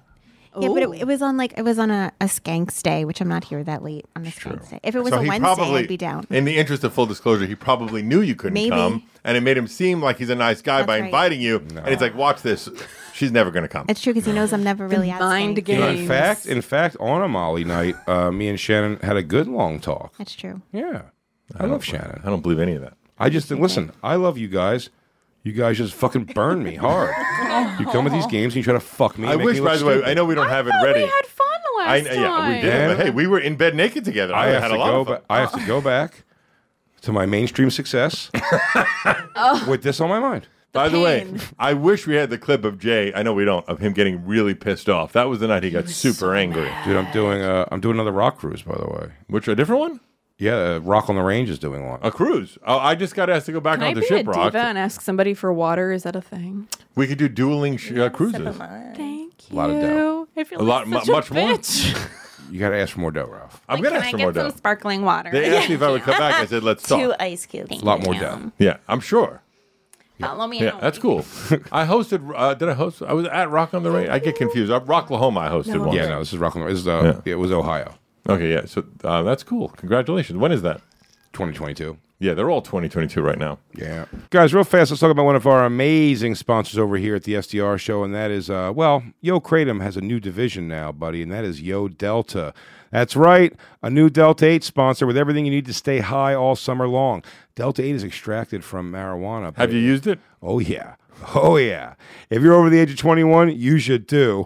G: Yeah, but
F: Ooh.
G: it was on a skanks day, which I'm not here that late on a skanks day. If it was
C: So
G: a
C: he
G: Wednesday,
C: probably,
G: I'd be down.
C: In the interest of full disclosure, he probably knew you couldn't
G: Maybe.
C: come, and it made him seem like he's a nice guy
G: That's
C: by
G: right.
C: inviting you. And he's like, "Watch this, she's never going to come."
G: It's true because he knows I'm never really at
F: mind
G: skanks.
F: games.
D: In fact, on a Molly night, me and Shannon had a good long talk.
G: That's true.
D: Yeah, I love Shannon.
C: I don't believe any of that.
D: I just listen. I love you guys. You guys just fucking burn me hard. You come with these games and you try to fuck me.
C: I
D: and make
C: wish,
D: me look
C: by the way,
D: stupid.
C: I know we don't have it ready.
F: We had fun the last time.
C: Yeah, we did.
D: Yeah.
C: But hey, we were in bed naked together.
D: I have
C: had
D: to
C: a lot
D: go.
C: of fun.
D: I have to go back to my mainstream success with this on my mind.
C: By the way, I wish we had the clip of Jay. I know we don't, of him getting really pissed off. That was the night he got super angry.
D: Dude, I'm doing another rock cruise, by the way.
C: Which, a different one?
D: Yeah, Rock on the Range is doing one.
C: A cruise. Oh, I just got asked to go back
F: Can I
C: on the
F: be a
C: ship, Rock.
F: diva and ask somebody for water? Is that a thing?
C: We could do dueling cruises.
F: Thank
D: A lot of
F: you.
D: dough.
F: I feel
C: A lot,
F: like such
C: much
F: a
C: more.
F: bitch.
D: You got to ask for more dough, Ralph.
C: I'm gonna ask for more dough.
I: sparkling water.
C: They asked me if I would come back. I said, "Let's
I: 2
C: talk."
I: ice cubes.
D: A lot more dough.
C: Yeah, I'm sure.
I: Follow me.
C: Yeah, that's cool. I hosted. Did I host? I was at Rock on the Range. I get confused. Rocklahoma. I hosted once.
D: Yeah, no, this is Rock on the Range. It was Ohio.
C: Okay, yeah. So that's cool. Congratulations. When is that?
D: 2022.
C: Yeah, they're all 2022 right now.
D: Yeah. Guys, real fast, let's talk about one of our amazing sponsors over here at the SDR show, and that is, Yo Kratom has a new division now, buddy, and that is Yo Delta. That's right, a new Delta 8 sponsor with everything you need to stay high all summer long. Delta 8 is extracted from marijuana.
C: Have you used it?
D: Oh, yeah. Oh, yeah. If you're over the age of 21, you should too.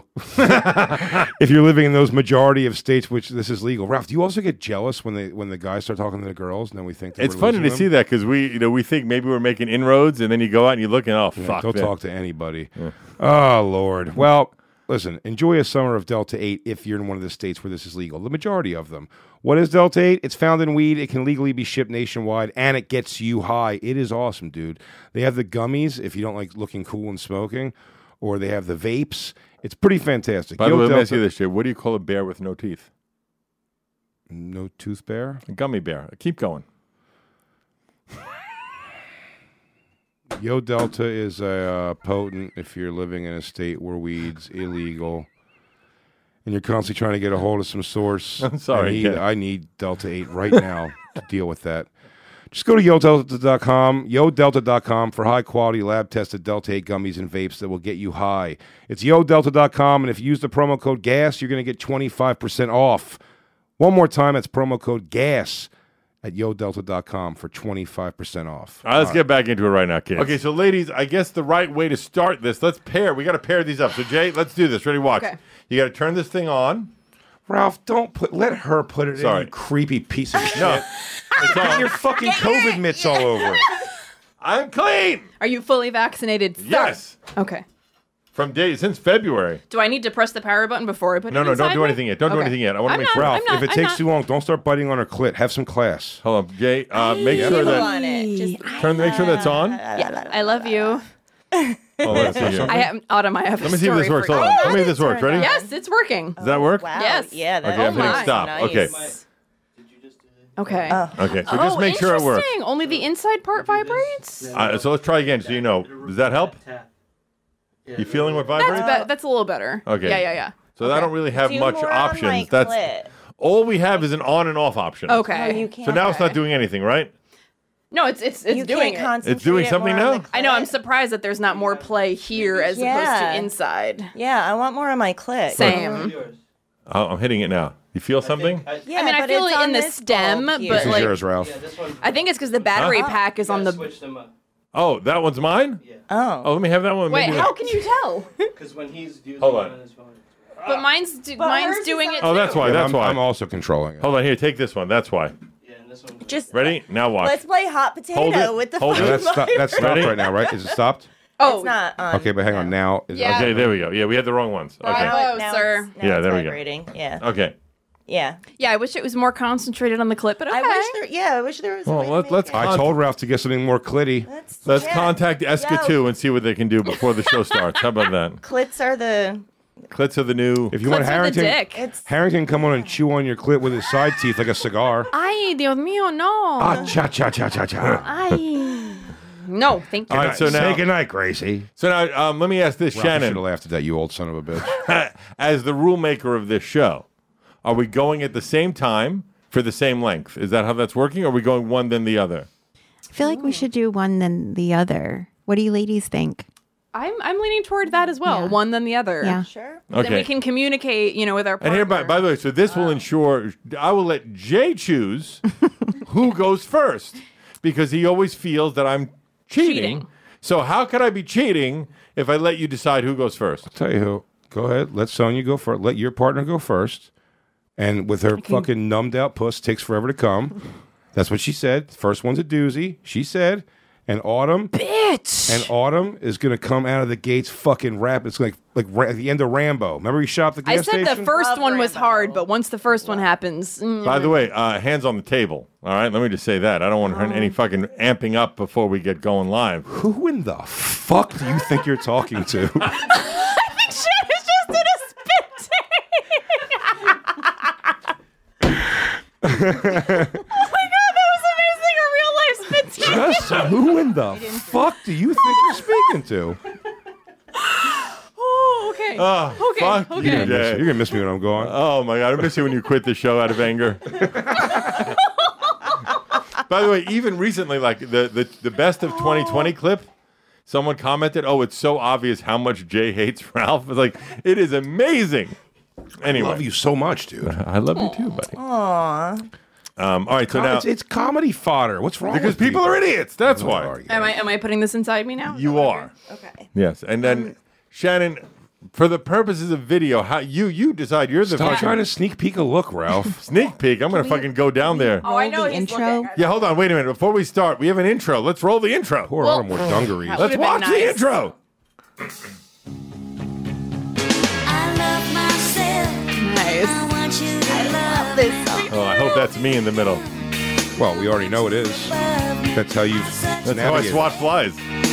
D: If you're living in those majority of states which this is legal. Ralph, do you also get jealous when the guys start talking to the girls and then we think that
C: It's
D: we're
C: funny to
D: losing
C: see
D: them?
C: that because we think maybe we're making inroads, and then you go out and you look and fuck.
D: Don't
C: man.
D: talk to anybody. Oh, Lord. Well, listen, enjoy a summer of Delta 8 if you're in one of the states where this is legal. The majority of them. What is Delta 8? It's found in weed. It can legally be shipped nationwide, and it gets you high. It is awesome, dude. They have the gummies if you don't like looking cool and smoking, or they have the vapes. It's pretty fantastic.
C: By the way, let me
D: Delta-
C: ask you this, Jay. What do you call a bear with no teeth?
D: No tooth bear?
C: A gummy bear. Keep going.
D: Yo Delta is a potent if you're living in a state where weed's illegal and you're constantly trying to get a hold of some source.
C: I'm sorry,
D: I need Delta 8 right now to deal with that. Just go to yodelta.com, yodelta.com for high-quality lab-tested Delta 8 gummies and vapes that will get you high. It's yodelta.com, and if you use the promo code GAS, you're going to get 25% off. One more time, that's promo code GAS at yodelta.com for 25% off.
C: All right, let's get back into it right now, kids. Okay, so ladies, I guess the right way to start this, let's pair. We got to pair these up. So, Jay, let's do this. Ready? Watch.
F: Okay.
C: You got to turn this thing on.
D: Ralph, let her put it
C: Sorry.
D: in, you creepy piece of shit.
C: No. It's
D: Get
C: on.
D: your fucking COVID mitts all over it.
C: I'm clean.
F: Are you fully vaccinated? Sir?
C: Yes.
F: Okay.
C: From since February.
F: Do I need to press the power button before I put it
C: No,
F: inside
C: don't do
F: me?
C: anything yet. Don't do
F: Okay.
C: anything yet. I want to
F: I'm
C: make
F: not-
C: sure.
D: Ralph,
F: I'm
D: if it
F: I'm
D: takes
F: not-
D: too long, don't start biting on her clit. Have some class.
C: Hold on, Jay. Make sure that make sure that's on.
F: Yeah, I love you.
C: Oh, let's see here.
F: I have Autumn. I have.
C: Let me see if this works. Hold on. Let me see if this works. Ready?
F: Yes, it's working.
C: Does that work?
I: Wow.
F: Yes.
I: Yeah. That,
C: Okay, I'm hitting
F: my.
C: stop.
I: Nice.
C: Okay.
F: Okay.
C: Okay. So just make sure it works.
F: Interesting. Only the inside part vibrates.
C: So let's try again. So you know. Does that help? You feeling what vibrates?
F: That's a little better.
C: Okay.
F: Yeah.
C: So I don't really have
I: Do
C: much
I: more on
C: options.
I: my
C: That's
I: clit.
C: all we have is an on and off option.
F: Okay.
I: You can't.
C: So now it's not doing anything, right?
F: No, it's
I: You
F: doing
I: can't
F: it.
I: concentrate
C: It's doing
I: it
C: something
I: more on
C: now?
I: the
F: I know. I'm
I: clit.
F: surprised that there's not more play here as opposed
I: Yeah.
F: to inside.
I: Yeah, I want more on my clit.
F: Same.
C: Oh, I'm hitting it now. You feel something?
I: Yeah,
F: I mean, I
I: but
F: feel
I: it's
F: it
I: on
F: in the
I: this
F: stem,
I: bulb
F: but
I: here.
D: This is
F: like
D: yours, Ralph.
F: I think it's because the battery pack is on the.
H: Switch them up.
C: Oh, that one's mine?
I: Oh.
C: Oh, let me have that one.
F: Wait,
C: Maybe
F: how can you tell?
H: Because when he's using
C: Hold
H: it
C: on.
H: on his phone.
F: But mine's
I: hers
F: doing
I: is
F: it.
C: Oh,
F: too.
C: that's why.
D: Yeah,
C: That's why.
D: I'm also controlling it.
C: Hold on here. Take this one. That's why.
H: Yeah, and this one.
I: Just
C: Ready? Now watch.
I: let's play hot
C: Hold
I: potato
C: it.
I: with the
C: Hold it.
D: No,
I: fucking
D: that's stopped
C: Ready?
D: right now, right? Is it stopped?
F: Oh,
I: It's not on.
D: Okay, but hang on. Now, is
F: Yeah.
C: Okay, there we go. Yeah, we had the wrong ones. Okay.
F: Bravo.
I: Now
F: sir.
I: it's- now
C: Yeah,
I: it's
C: there we go.
I: vibrating. Yeah.
C: Okay.
I: Yeah.
F: Yeah, I wish it was more concentrated on the clip, but okay.
I: I wish there was. a
C: Well,
I: way to
C: let's-
I: make
C: let's
I: it.
C: con-
D: I told Ralph to get something more clitty.
C: Let's
I: yeah.
C: contact Eska2
I: Yo.
C: and see what they can do before the show starts. How about that?
I: Clits are the.
C: Clits of the new.
D: If you want
F: Clits are the
D: Harrington,
F: dick.
I: It's.
D: Harrington come on and chew on your clit with his side teeth like a cigar.
F: Ay, Dios mío, no.
D: Ah, cha cha cha cha cha.
F: Ay. No, thank you.
C: All right, so now,
D: say goodnight, Gracie.
C: So now, let me ask this,
D: Ralphie should
C: Shannon.
D: have laughed at that, you old son of a bitch.
C: As the rule maker of this show, are we going at the same time for the same length? Is that how that's working? Or are we going one then the other?
G: I feel like we should do one then the other. What do you ladies think?
F: I'm leaning toward that as well.
G: Yeah.
F: One then the other.
G: Yeah.
I: Sure.
F: Then
C: Okay.
F: we can communicate, with our partner.
C: And here, by the way, so this will ensure I will let Jay choose who goes first because he always feels that I'm cheating. So how could I be cheating if I let you decide who goes first?
D: I'll tell you who. Go ahead. Let Sonya go first. Let your partner go first. And with her fucking numbed out puss, takes forever to come. That's what she said. First one's a doozy. She said. And Autumn,
F: bitch.
D: And Autumn is gonna come out of the gates fucking rap. It's like at the end of Rambo. Remember he shot the gas
F: I said
D: station?
F: the first one was hard, but once the first one happens,
C: By the way, hands on the table. All right, let me just say that. I don't want any fucking amping up before we get going live.
D: Who in the fuck do you think you're talking to?
F: I think Shannon's just did a spit take. Oh my god, that was amazing! A real life spit take.
D: Just who in the fuck do you think you're speaking to?
F: Oh, okay. Okay,
C: Fuck
F: okay.
C: you, Jay.
D: You're gonna miss me when I'm gone.
C: Oh my god, I miss you when you quit the show out of anger. By the way, even recently, like the best of 2020 clip, someone commented, "Oh, it's so obvious how much Jay hates Ralph." It's like it is amazing. Anyway,
D: I love you so much, dude.
C: I love you too, buddy.
I: Aww.
C: All right, so now
D: it's comedy fodder. What's wrong?
C: because
D: with
C: people are idiots. That's why
F: Am I putting this inside me now?
C: you are.
I: Okay.
C: Yes, and then Shannon, for the purposes of video, how you decide you're the
D: Stop
C: fucking
D: trying to sneak peek a look, Ralph.
C: sneak peek. I'm gonna fucking go down there.
F: Oh, I know
G: the
F: he's
G: intro.
F: looking.
C: Yeah, hold on, wait a minute. Before we start, we have an intro. Let's roll the intro.
D: Poor Autumn with dungarees.
F: That
C: Let's
F: would've been
C: watch the
F: nice.
C: intro.
F: Nice. I love this song.
C: Oh, I hope that's me in the middle.
D: Well, we already know it is. That's how you.
C: That's how I swat flies.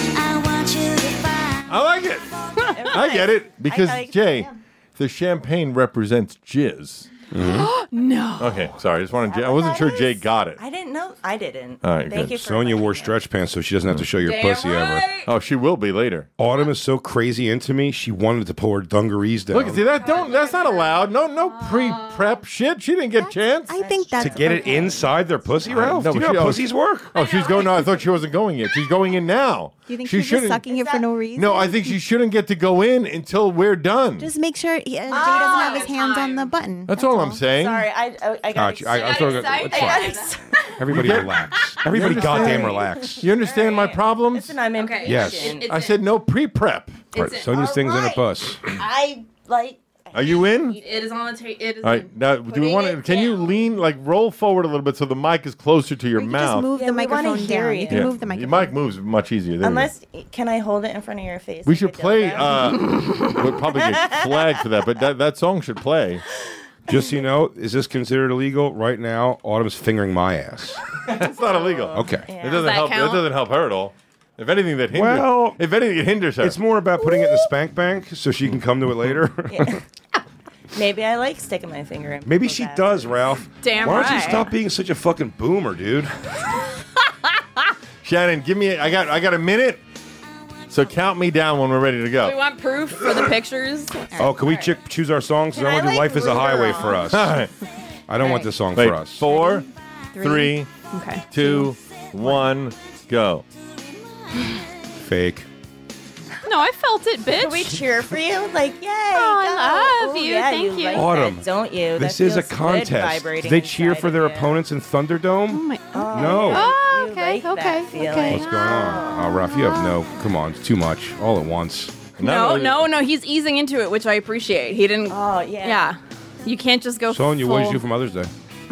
C: I like it. I get it because Jay, the champagne represents jizz.
F: No.
C: Okay, sorry. I just wanted. I wasn't sure Jay got it.
I: I didn't know. I didn't.
C: All right,
I: Thank
C: good.
I: you for
D: Sonya wore stretch pants so she doesn't have to show your
F: Damn
D: pussy ever.
F: right.
C: Oh, she will be later.
D: Autumn is so crazy into me. She wanted to pull her dungarees down
C: Look, see that? That's not allowed. No pre-prep shit. She didn't get a chance.
G: I think that's
D: to get it
G: okay.
D: inside their pussy, Ralph.
C: No,
D: Do you
C: but
D: know
C: she-
D: how
C: oh,
D: pussies work?
C: Oh, she's going. No, I thought she wasn't going yet. She's going in now.
G: Do you think
C: she
G: she's just
C: shouldn't?
G: sucking it for no reason?
C: No, I think she shouldn't get to go in until we're done.
G: Just make sure Jay doesn't have his hands on the button.
C: That's all I'm saying.
I: Sorry, I got
D: I thought it's fine. Everybody relax. Everybody goddamn relax.
C: You understand my problems?
I: Listen, I'm impatient.
D: Yes.
C: I said no pre-prep.
D: All right, Sonia's things in a puss.
I: I like.
C: Are you in?
K: It is on the table. It is.
C: All right. Now, do we want to? Can you lean, like, roll forward a little bit so the mic is closer to your
G: You
C: mouth?
G: just move
I: Yeah,
G: the
I: we wanna
G: microphone
I: hear
G: down.
I: you.
G: You can move the
C: Your
G: microphone.
C: mic moves much easier. There you go.
I: Unless, can I hold it in front of your face?
C: We
I: like
C: should
I: a
C: play.
I: dildo?
C: We'll probably get flagged for that, but that song should play.
D: Just so you know, is this considered illegal? Right now, Autumn's fingering my ass.
C: It's not illegal.
D: Okay.
C: It doesn't
F: that
C: help.
F: count?
C: It doesn't help her at all. If anything, that hinders.
D: Well,
C: if anything, it hinders her.
D: It's more about putting it in the spank bank so she can come to it later.
I: Maybe I like sticking my finger in.
D: Maybe
I: people's
D: she
I: asses.
D: does, Ralph.
F: Damn
D: Why don't you
F: right.
D: stop being such a fucking boomer, dude?
C: Shannon, give me. I got a minute. So count me down when we're ready to
F: We
C: go.
F: want proof for the pictures.
D: Oh, can we choose our songs?
I: Can
D: I want
I: I,
D: to do
I: like,
D: Life is a
I: root her
D: Highway
I: off?
D: for us.
C: All right.
D: I don't want this song
C: Wait.
D: for us.
C: 4, 3,
F: Okay.
C: 2, 1, go.
D: Fake.
F: No, I felt it, bitch.
I: Can we cheer for you? Like, yay!
F: I love
I: go. Ooh,
F: you.
I: Yeah,
F: Thank you.
I: like
D: Autumn,
I: that, don't you?
D: This
I: That
D: is a
I: feels good
D: contest. Do
I: vibrating
D: they cheer
I: inside
D: for their
I: of you.
D: opponents in Thunderdome?
F: Oh my.
D: No.
F: Oh,
I: You
F: okay.
I: like
F: Okay.
I: that feeling.
F: Okay.
D: What's going on? Oh, Ralph, you have no. Come on, it's too much. All at once.
F: No. He's easing into it, which I appreciate. He didn't.
I: Oh yeah.
F: Yeah. You can't just go.
D: Sonia, what did you do
F: full-
D: for Mother's Day?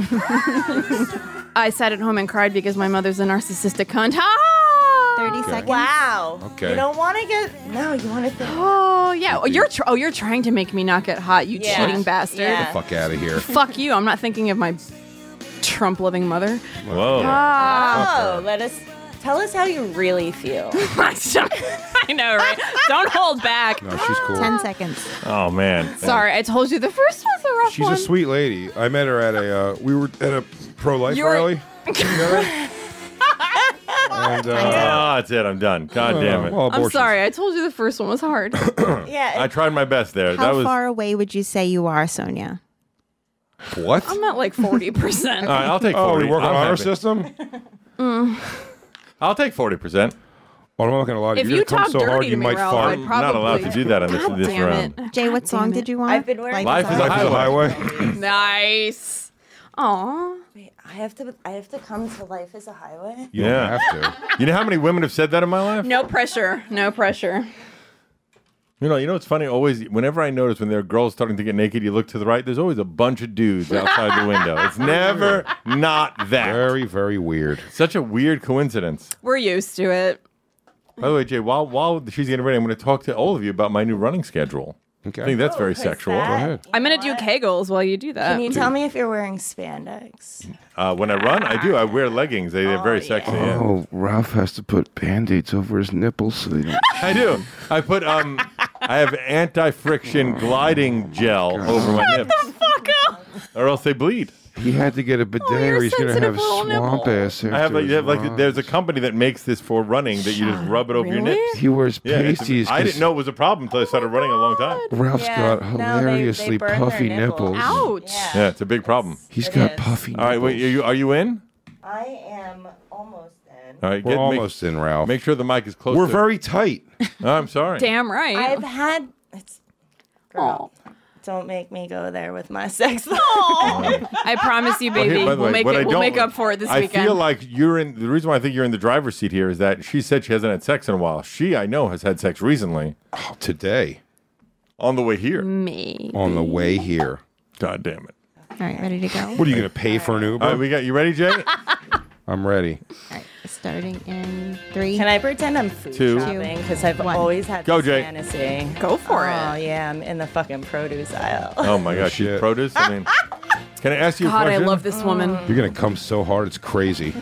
F: I sat at home and cried because my mother's a narcissistic cunt. Ah!
G: 30 seconds.
I: Wow.
D: Okay.
I: You don't want to get. No, you want to think.
F: Oh yeah. Oh, you're trying to make me not get hot. You
I: Yeah.
F: cheating bastard.
I: Yeah.
D: Fuck out of here.
F: Fuck you. I'm not thinking of my Trump-loving mother.
C: Whoa.
I: Oh, tell us how you really feel.
F: I know, right? Don't hold back.
D: No, she's cool.
G: 10 seconds.
C: Oh man.
F: Sorry, I told you the first one's a rough
D: She's
F: one.
D: a sweet lady. I met her at we were at a pro-life
F: You were-
D: rally together. And,
C: that's it. I'm done. God damn it.
D: well,
F: I'm
D: abortions.
F: sorry. I told you the first one was hard.
I: Yeah.
C: I tried my best there.
G: How
C: that was.
G: far away would you say you are, Sonia?
D: What?
F: I'm at like 40%.
C: All right, I'll take 40.
D: Oh, we work on
C: I'm
D: honor
C: happy.
D: system?
C: I'll take 40%.
D: Well, I'm not going to lie to
F: If
D: you.
F: you
D: You're gonna come
F: talk
D: so hard
F: dirty
D: you
F: to me,
D: might
F: Ralph,
D: fart.
F: I'd
C: I'm
F: probably.
C: not allowed to do that in
F: God
C: this
F: damn
C: round.
F: it.
G: Jay, what song did you want?
I: I've been wearing
C: Life is a
D: Life is a
C: highway.
D: highway.
F: Nice. Aw.
I: Wait, I have to come to Life is a Highway.
D: You
C: Yeah.
D: don't have to.
C: You know how many women have said that in my life?
F: No pressure. No pressure.
C: You know what's funny? Always, whenever I notice when there are girls starting to get naked, you look to the right. There's always a bunch of dudes outside the window. It's never not that.
D: Very, very weird.
C: Such a weird coincidence.
F: We're used to it.
C: By the way, Jay, while she's getting ready, I'm going to talk to all of you about my new running schedule.
D: Okay.
C: I think that's very
I: What's
C: sexual.
I: that?
D: Go ahead.
F: I'm going to do Kegels while you do that.
I: Can you tell me if you're wearing spandex?
C: When I run, I do. I wear leggings. They're very sexy. Yeah.
D: Oh, Ralph has to put Band-Aids over his nipples so they don't...
C: I do. I put I have anti-friction gliding gel over my nips, or else they bleed.
D: He had to get a bidet
F: you're
D: or he's going to have
F: sensitive little
D: swamp
F: nipple.
D: ass.
C: I have
D: after his
C: like
D: runs.
C: there's a company that makes this for running that you just rub it over your
F: Really?
C: nips.
D: He wears
C: Yeah,
D: pasties.
C: I
D: 'cause
C: didn't know it was a problem until I started running a long time.
D: Ralph's
I: Yeah,
D: got
I: no, they
D: hilariously
I: burn their
D: puffy
I: nipples.
D: nipples.
F: Ouch.
C: Yeah, it's a big problem.
D: He's
I: It
D: got
I: is.
D: puffy
C: All right,
D: nipples.
C: wait, are you in?
I: I am almost in.
C: All right,
D: We're almost in, Ralph.
C: Make sure the mic is close.
D: We're
C: to,
D: very tight.
C: Oh, I'm sorry.
F: Damn right.
I: I've had. It's. Girl,
F: Aw.
I: don't make me go there with my sex life.
F: I promise you,
C: Well,
F: baby.
C: here, by the way, what I
F: We'll
C: don't-
F: make up for it this
C: I
F: weekend.
C: feel like you're in. The reason why I think you're in the driver's seat here is that she said she hasn't had sex in a while. She, I know, has had sex recently
D: Oh, today,
C: on the way here.
F: Me.
D: on the way here.
C: God damn it!
G: All right, ready to go?
D: What are you going to pay for an Uber?
C: All right, we got you ready, Jay?
D: I'm ready.
G: All right, starting in 3.
I: Can I pretend I'm food
C: 2.
I: shopping? Because I've
G: 1.
I: always had
C: Go,
I: this
C: Jay.
I: fantasy.
F: Go for
I: Oh,
F: it.
I: yeah, I'm in the fucking produce aisle.
C: Oh my gosh, she's
D: shit.
C: produce. I mean, can I ask you a
F: God, I
C: question?
F: love this woman.
D: You're going to come so hard, it's crazy.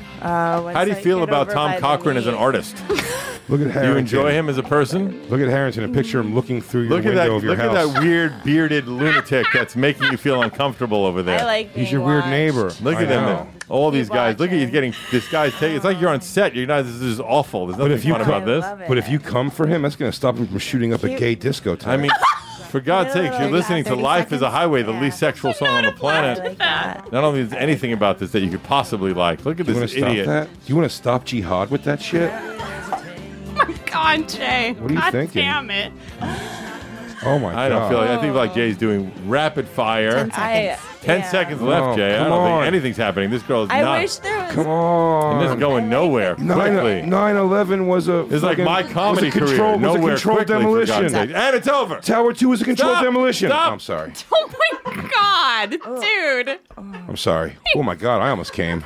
C: How do you feel about Tom Cochran as an artist?
D: Look at
C: Do
D: Harrington.
C: you enjoy him as a person?
D: Look at Harrington and picture him looking through your
C: Look at
D: window
C: that!
D: of your
C: Look at
D: house.
C: that weird bearded lunatic that's making you feel uncomfortable over there.
I: I like
D: He's
I: being
D: your weird
I: watched.
D: neighbor.
C: Look
D: I
C: at them!
D: know.
C: All these guys. Look at you
I: watching.
C: getting this guy's take. It's like you're on set. You're not. This is awful. There's
D: But
C: nothing
D: if you
C: fun
D: come-
C: about this.
I: I love it.
D: But if you come for him, that's going to stop him from shooting up a gay disco tonight.
C: I mean, for God's
I: No,
C: sake,
I: no,
C: you're
I: no,
C: listening to
G: 30
C: Life is a
G: seconds.
C: Highway, the
I: Yeah.
C: least sexual song on the
I: I
C: planet.
I: like that.
C: Not only is anything about this that you could possibly like. Look at
D: do you want
C: this
D: to stop
C: idiot.
D: that? Do you want to stop jihad with that shit?
F: God, Jay.
D: What are you
F: God
D: thinking?
F: damn it.
D: Oh my god!
C: I don't feel like. I think like Jay's doing rapid fire.
G: 10 seconds.
C: 10
I: yeah.
C: seconds left,
D: Oh,
C: Jay. I
D: come
C: don't
D: on.
C: think anything's happening. This girl is
I: I
C: not.
I: wish there was.
D: Come on.
C: And this is going nowhere quickly.
D: 9/11 was a.
C: It's like my comedy career.
D: Was a
C: Nowhere
D: controlled
C: quickly, for God's
D: demolition.
C: sake. And it's over.
D: Tower 2 was a controlled
C: Stop!
D: demolition.
C: Stop!
D: I'm sorry.
F: Oh my God, dude.
D: I'm sorry. Oh my god! I almost came.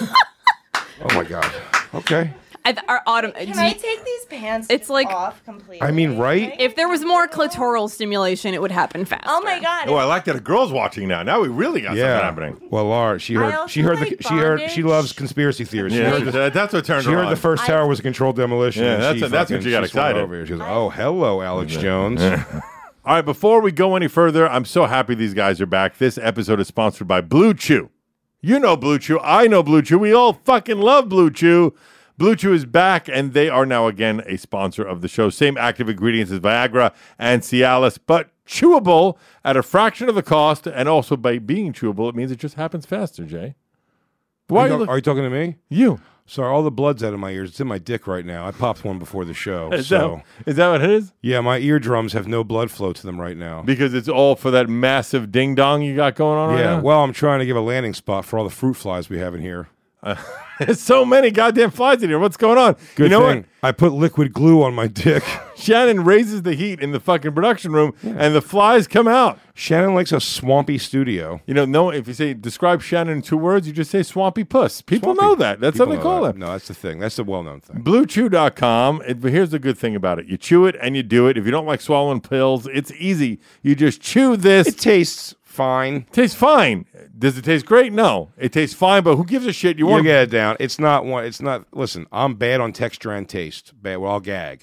D: Oh my god. Okay.
F: Our autumn.
I: Can I take these pants
F: It's like-
I: off completely?
D: I mean, right?
F: If there was more clitoral stimulation, it would happen faster.
I: Oh my god.
C: Oh, I like that a girl's watching now. Now we really got
D: Yeah.
C: something happening.
D: Well, Laura, she heard.
I: also
D: She heard.
I: like
D: She heard. She
I: bondage.
D: loves conspiracy theories. She
C: Yeah,
D: heard the-
C: that's what turned
D: She
C: her
D: heard
C: on.
D: the first tower was a controlled demolition.
C: Yeah,
D: and
C: that's
D: she
C: when
D: fucking-
C: she got
D: she swung
C: excited.
D: Over here. She goes, "Oh, hello, Alex Jones."
C: All right, before we go any further, I'm so happy these guys are back. This episode is sponsored by Blue Chew. You know Blue Chew. I know Blue Chew. We all fucking love Blue Chew. Blue Chew is back, and they are now again a sponsor of the show. Same active ingredients as Viagra and Cialis, but chewable at a fraction of the cost, and also by being chewable, it means it just happens faster, Jay. Why are you
D: Are you talking to me?
C: You.
D: Sorry, all the blood's out of my ears. It's in my dick right now. I popped one before the show.
C: Is
D: So,
C: that what it is?
D: yeah, my eardrums have no blood flow to them right now.
C: Because it's all for that massive ding dong you got going on right
D: Yeah,
C: now?
D: well, I'm trying to give a landing spot for all the fruit flies we have in here.
C: There's so many goddamn flies in here. What's going on?
D: Good
C: you know
D: thing. I put liquid glue on my dick.
C: what? Shannon raises the heat in the fucking production room, and the flies come out.
D: Shannon likes a swampy studio.
C: You know, no. If you say describe Shannon in 2 words, you just say swampy puss. People
D: Swampy.
C: know that. That's
D: People
C: what they
D: know
C: call
D: that.
C: it.
D: No, that's the thing. That's the well-known thing.
C: BlueChew.com. But here's the good thing about it: you chew it and you do it. If you don't like swallowing pills, it's easy. You just chew this.
D: It tastes fine.
C: Tastes fine. Does it taste great? No, it tastes fine. But who gives a shit? You
D: You
C: want
D: get it down. It's not one. It's not. Listen, I'm bad on texture and taste. Bad. Well, I'll gag.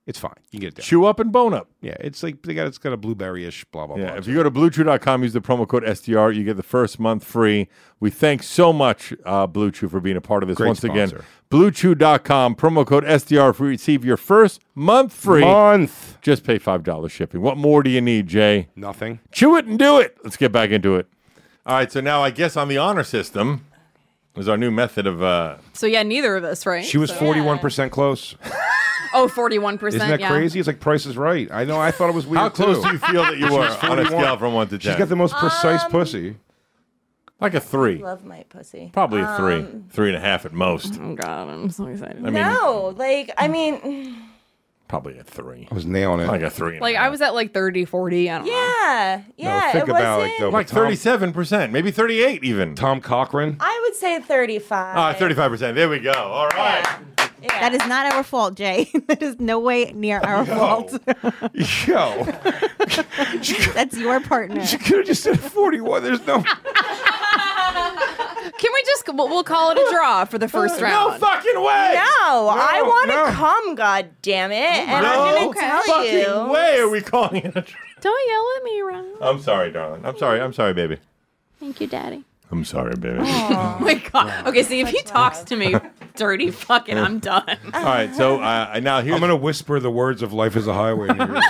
D: It's fine. You can get it down.
C: Chew up and bone up.
D: Yeah, it's like it's got a blueberry-ish blah blah
C: Yeah,
D: blah.
C: if you go to BlueChew.com, use the promo code SDR, you get the first month free. We thank so much Blue Chew for being a part of this.
D: Great
C: Once again,
D: sponsor.
C: BlueChew.com, promo code SDR for receive your first month free. Just pay $5 shipping. What more do you need, Jay?
D: Nothing.
C: Chew it and do it. Let's get back into it. All right, so now I guess on the honor system is our new method of...
F: So yeah, neither of us, right?
D: She was 41% close.
F: Oh, 41%.
D: Isn't that crazy? It's like Price is Right. I know. I thought it was weird.
C: How close
D: too.
C: do you feel that you were
D: She's
C: on a
D: 41.
C: scale from 1 to 10?
D: She's got the most precise pussy.
C: Like a 3.
I: Love my pussy.
C: Probably a 3. 3.5 at most.
F: Oh, God, I'm so excited.
C: I mean,
I: No, like, I mean,
C: probably a 3.
D: I was nailing it.
C: Like a 3.
F: Like, I was at like 30, 40. I don't know.
I: yeah,
D: think
I: it
D: about
I: wasn't.
D: though,
C: Like
D: Tom-
C: 37%, maybe 38 even.
D: Tom Cochran.
I: I would say 35.
C: 35%. There we go. All right.
I: Yeah.
G: That is not our fault, Jay. That is no way near our fault.
D: Yo.
G: That's your partner.
D: She could have just said 41. There's no...
F: Can we just, we'll call it a draw for the first round.
C: No fucking way.
I: No, I want to
D: no.
I: come, God damn it. And
C: No
I: I'm going to tell
C: fucking
I: you.
C: way are we calling it a
F: Don't yell at me, Ron.
C: I'm sorry, darling. I'm sorry, baby.
F: Thank you, Daddy.
C: I'm sorry, baby.
F: Oh my God. Okay, see, if he talks to me dirty, fucking, I'm done.
C: All right, so now here's...
D: I'm going to whisper the words of Life is a Highway. In your ear.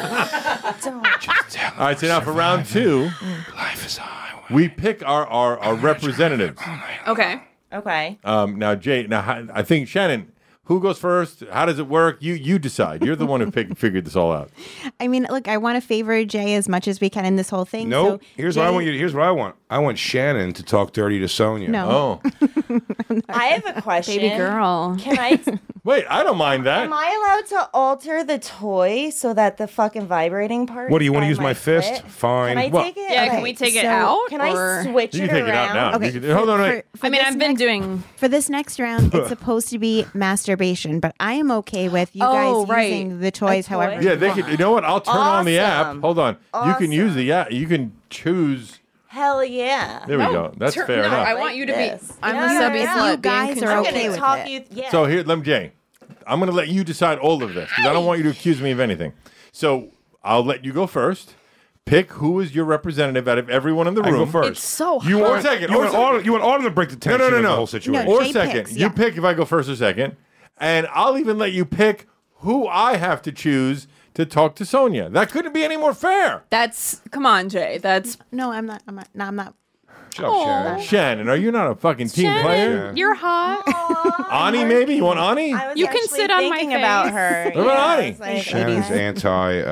C: All right, so now for round 2,
D: Life is a highway.
C: we pick our representatives.
F: Okay.
I: Okay.
C: Now, Jay, I think, Shannon, who goes first? How does it work? You decide. You're the one who figured this all out.
G: I mean, look, I want to favor Jay as much as we can in this whole thing.
D: Nope.
G: So
D: Here's
G: Jay,
D: what I want you. Here's what I want. I want Shannon to talk dirty to Sonia.
G: No.
C: Oh.
I: I have a question.
F: Baby girl.
I: Can I?
C: Wait, I don't mind that.
I: Am I allowed to alter the toy so that the fucking vibrating part?
D: What do you want to
I: on
D: use my fist?
I: clit?
D: Fine.
I: Can I
C: Well,
I: take it?
F: Yeah,
I: Okay.
F: can we take it
G: so
F: out?
I: Can
F: or-
I: I switch
C: You
I: it
C: can take it out
I: around?
C: now.
G: Okay.
C: You can- hold on, wait.
F: I mean, I've been doing.
G: For this next round, it's supposed to be masturbation, but I am okay with you guys using the toys
I: toy?
G: however.
C: Yeah, they can. You know what? I'll turn on the app.
I: Awesome.
C: Hold on. You can use the app. You can choose.
I: Hell yeah.
C: There we go. That's fair enough.
F: I want you to
I: This.
F: be. I'm
I: No,
F: the
I: no,
F: subby
I: no.
F: slut.
G: You guys
F: being
G: are
I: I'm
F: controlled.
G: okay
I: gonna
G: with
I: talk
G: it.
I: you. Yeah.
C: So here, Jay, I'm going to let you decide all of this because I don't want you to accuse me of anything. So I'll let you go first. Pick who is your representative out of everyone in the
D: I
C: room.
D: go first.
F: It's so
D: You
F: hard.
C: Or
D: want
C: second,
D: You
C: or
D: want
C: second.
D: Autumn, you want Autumn to break the tension of the
C: No.
D: whole situation.
G: No,
C: Or
G: Jay
C: second.
G: picks,
C: You
G: yeah.
C: pick if I go first or second. And I'll even let you pick who I have to choose to talk to Sonia. That couldn't be any more fair.
F: Come on, Jay. That's
G: No, I'm not. No, I'm not.
D: Shut up, Shannon.
C: Shannon, are you not a fucking team player?
D: Yeah.
F: you're hot.
C: Ani, maybe? You want Ani?
I: I was
F: You can
I: actually
F: sit on my
I: thinking about
F: face.
I: her.
C: What about
I: I
C: Ani?
I: was like,
D: Shannon's anti.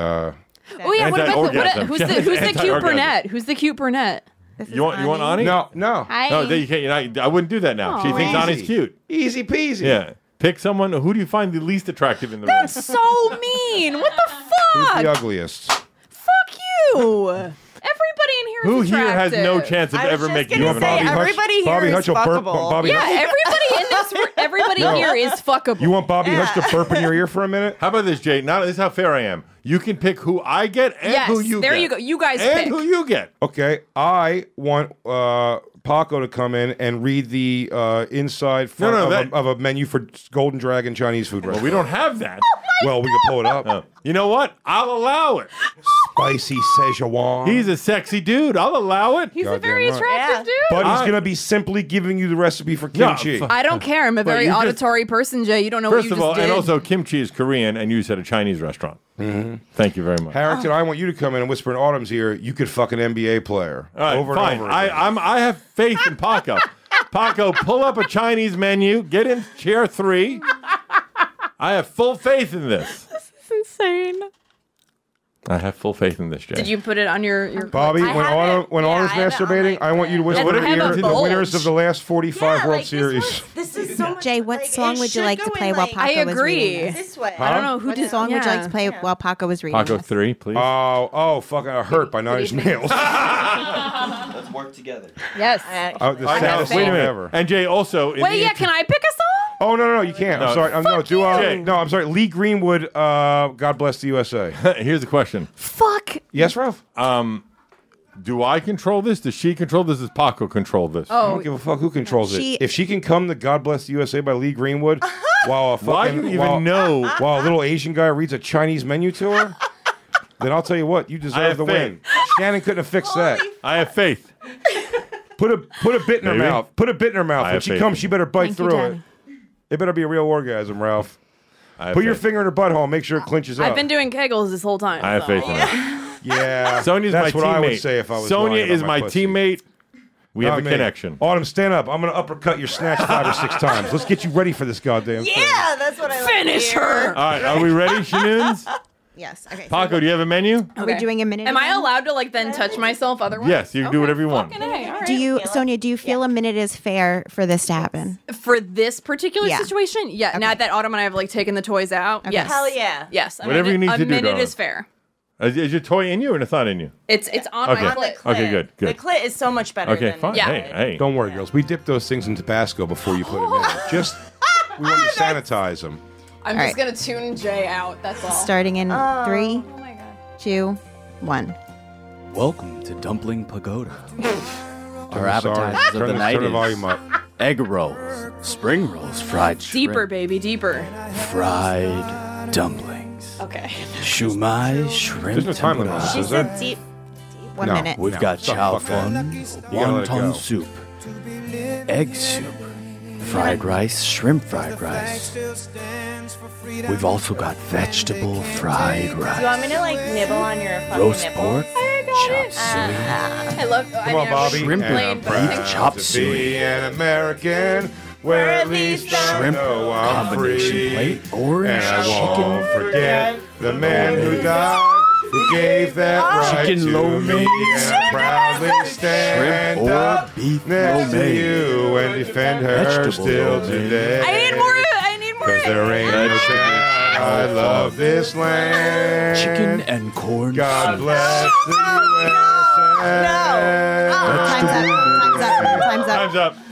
F: Oh yeah, what about
C: Anti-orgasm.
F: who's the cute
C: Anti-orgasm.
F: brunette? Who's the cute brunette?
C: You want Ani?
D: No.
G: Hi.
C: No, you can't. I wouldn't do that now. She
F: Aw.
C: thinks Ani's
D: Easy.
C: cute.
D: Easy peasy.
C: Yeah. Pick someone. Who do you find the least attractive in the room?
F: So mean. What the
D: Who's
F: fuck?
D: the ugliest?
F: Fuck you. Everybody in here is
C: Who here has no
F: attractive.
C: chance of
I: I was
C: ever
I: just
C: making
I: gonna
C: you
I: say,
C: an Ani?
I: everybody here
D: Bobby
I: is
D: Hutch will burp.
I: fuckable.
D: Bobby
F: Yeah,
D: Hutch.
F: everybody in this. Everybody here is fuckable.
D: You want Bobby Hutch to burp in your ear for a minute?
C: How about this, Jay? Now this is how fair I am. You can pick who I get and
F: Yes,
C: who you
F: there
C: get.
F: you go. You guys
C: and
F: pick.
C: who you get.
D: Okay, I want Paco to come in and read the inside front of a menu for Golden Dragon Chinese food
C: Well,
D: restaurant.
C: we don't have that.
D: Well, we can pull it up.
C: You know what? I'll allow it.
D: Spicy Szechuan.
C: He's a sexy dude. I'll allow it.
F: He's a
D: Goddamn
F: very
D: right.
F: attractive dude.
D: But he's
C: I-
D: going to be simply giving you the recipe for
C: No,
D: kimchi.
C: fuck.
F: I don't care. I'm a very
C: you just-
F: auditory person, Jay. You don't know
C: First
F: what
C: of
F: you
C: all,
F: just did.
C: and also kimchi is Korean, and you said a Chinese restaurant. Mm-hmm. Thank you very much.
D: Harrington, I want you to come in and whisper in Autumn's ear, you could fuck an NBA player.
C: All right,
D: over
C: fine.
D: and over again.
C: I have faith in Paco. Paco, pull up a Chinese menu. Get in chair 3. I have full faith in this.
F: This is insane.
C: I have full faith in this, Jay.
F: Did you put it on your
D: Bobby,
I: I
D: when
I: have
D: Autumn,
I: it-
D: when
I: yeah,
D: Autumn's
I: I have it on
D: masturbating,
I: my
D: I want you to whisper
F: Does it
D: in her
F: have
D: ear
F: a
D: to the winners
F: bulge?
D: of the last 45
I: Yeah,
D: World
I: like,
D: Series.
I: This is so much.
G: Jay, what
I: like,
G: song
I: it
G: would you
I: should
G: like to
I: go
G: play
I: in,
G: while
I: like,
G: Paco
F: I
G: was
F: agree.
G: reading this?
I: This way.
F: I don't know who
G: What
F: did.
G: song would you like
F: yeah.
G: to play while Paco was reading
C: Paco
G: this?
C: 3, please.
D: Fucking Hurt by Nine Inch Nails.
B: Let's work together.
F: Yes.
D: The
F: I
D: saddest
F: have
D: song
F: faith.
D: ever.
C: And Jay, also... in
F: Wait,
C: the
F: yeah.
C: intro-
F: Can I pick a song?
D: Oh, no, you can't.
C: No,
D: I'm sorry.
C: fuck
D: Do
C: you.
D: no, I'm sorry. Lee Greenwood, God Bless the USA.
C: Here's the question.
F: Fuck.
D: Yes, Ralph?
C: Do I control this? Does she control this? Does Paco control this?
D: I don't give a fuck who controls it. If she can come to God Bless the USA by Lee Greenwood while a fucking,
C: Why do you even know?
D: While a little Asian guy reads a Chinese menu to her, then I'll tell you what, you deserve the win. Shannon couldn't have fixed that.
C: I have faith.
D: Put a bit in her
C: Maybe.
D: mouth. Put a bit in her mouth.
C: I
D: When
C: have
D: she
C: faith
D: comes,
C: in
D: she better bite
G: Thank you,
D: through it.
G: Danny.
D: It better be a real orgasm, Ralph. Put your finger in her butthole. Make sure it clinches up.
F: I've been doing Kegels this whole time.
C: I have
F: so.
C: faith in her.
D: Yeah,
C: Sonia's
D: that's
C: my
D: what
C: teammate.
D: I would say if I was.
C: Sonia
D: lying about
C: is my
D: pussy.
C: teammate. We have
D: Not
C: a
D: me.
C: connection.
D: Autumn, stand up. I'm gonna uppercut your snatch 5 or 6 times. Let's get you ready for this goddamn thing.
I: Yeah, that's what I like.
F: Finish her.
C: All right, are we ready, Shanoons?
G: Yes. Okay.
C: Paco, do you have a menu?
G: Are we doing a minute?
F: Am I
G: again?
F: allowed to like then touch myself otherwise?
C: Yes, you can do whatever you want.
F: Fucking A, all right.
G: Do you, Sonia? Do you feel a minute is fair for this to happen?
F: For this particular
G: Yeah.
F: situation? Yeah. Now that Autumn and I have like taken the toys out. Yes.
I: Hell yeah.
F: Yes.
C: Whatever you need to do,
F: A minute
C: darling.
F: is fair.
C: Is your toy in you or it's not in you?
F: It's on
C: Okay.
F: my
I: On the
F: clit.
I: clit.
C: Okay, good.
I: The clit is so much better
C: Okay,
I: than
C: fine.
F: Yeah.
C: Hey.
D: Don't worry, girls. We dip those things in Tabasco before you put them in. Just we want to sanitize them.
F: I'm
G: All
F: just gonna tune Jay out. That's all.
G: Starting in 3,
F: Oh my god.
G: 2, 1.
B: Welcome to Dumpling Pagoda. Our
D: I'm sorry.
B: appetizers of the night
D: Turn the
B: is
D: volume up.
B: egg rolls, spring rolls, fried shrimp,
F: Deeper, baby, deeper.
B: fried dumplings,
F: Okay.
B: shumai, shrimp
D: There's no time limit on
B: tempura.
D: this, is
I: She
D: there?
I: said deep.
G: 1
D: No.
G: minute.
B: We've got
D: Fuck
B: chow
D: that.
B: fun,
D: gotta let it go.
B: wonton soup, egg soup, fried rice, shrimp fried rice. We've also got vegetable fried
I: Do you want
B: rice,
I: me to like nibble on your fucking
B: roast
I: nipple?
B: pork, chop suey,
F: I love.
D: Come on, Bobby.
B: Shrimp
D: And
B: and
D: I'm
B: beef
D: proud
B: chop
D: to
B: suey.
D: be an American, where at least I
B: shrimp
D: know I'm
B: combination
D: free.
B: plate, orange
D: And I won't
B: chicken,
D: forget the man who died, who gave that right
B: Chicken
D: to
B: lo
D: me.
B: mein.
D: And I proudly stand
B: Shrimp or
D: up
B: beef
D: next
B: lo mein.
D: to you and defend her
B: Vegetable
D: still
B: lo mein.
D: today.
F: I need more. I need more.
D: Cause there ain't no doubt I love this land.
B: chicken and corn
D: God
B: soup.
D: bless the USA.
G: Time's up. Time's up. Time's up.
C: Time's up.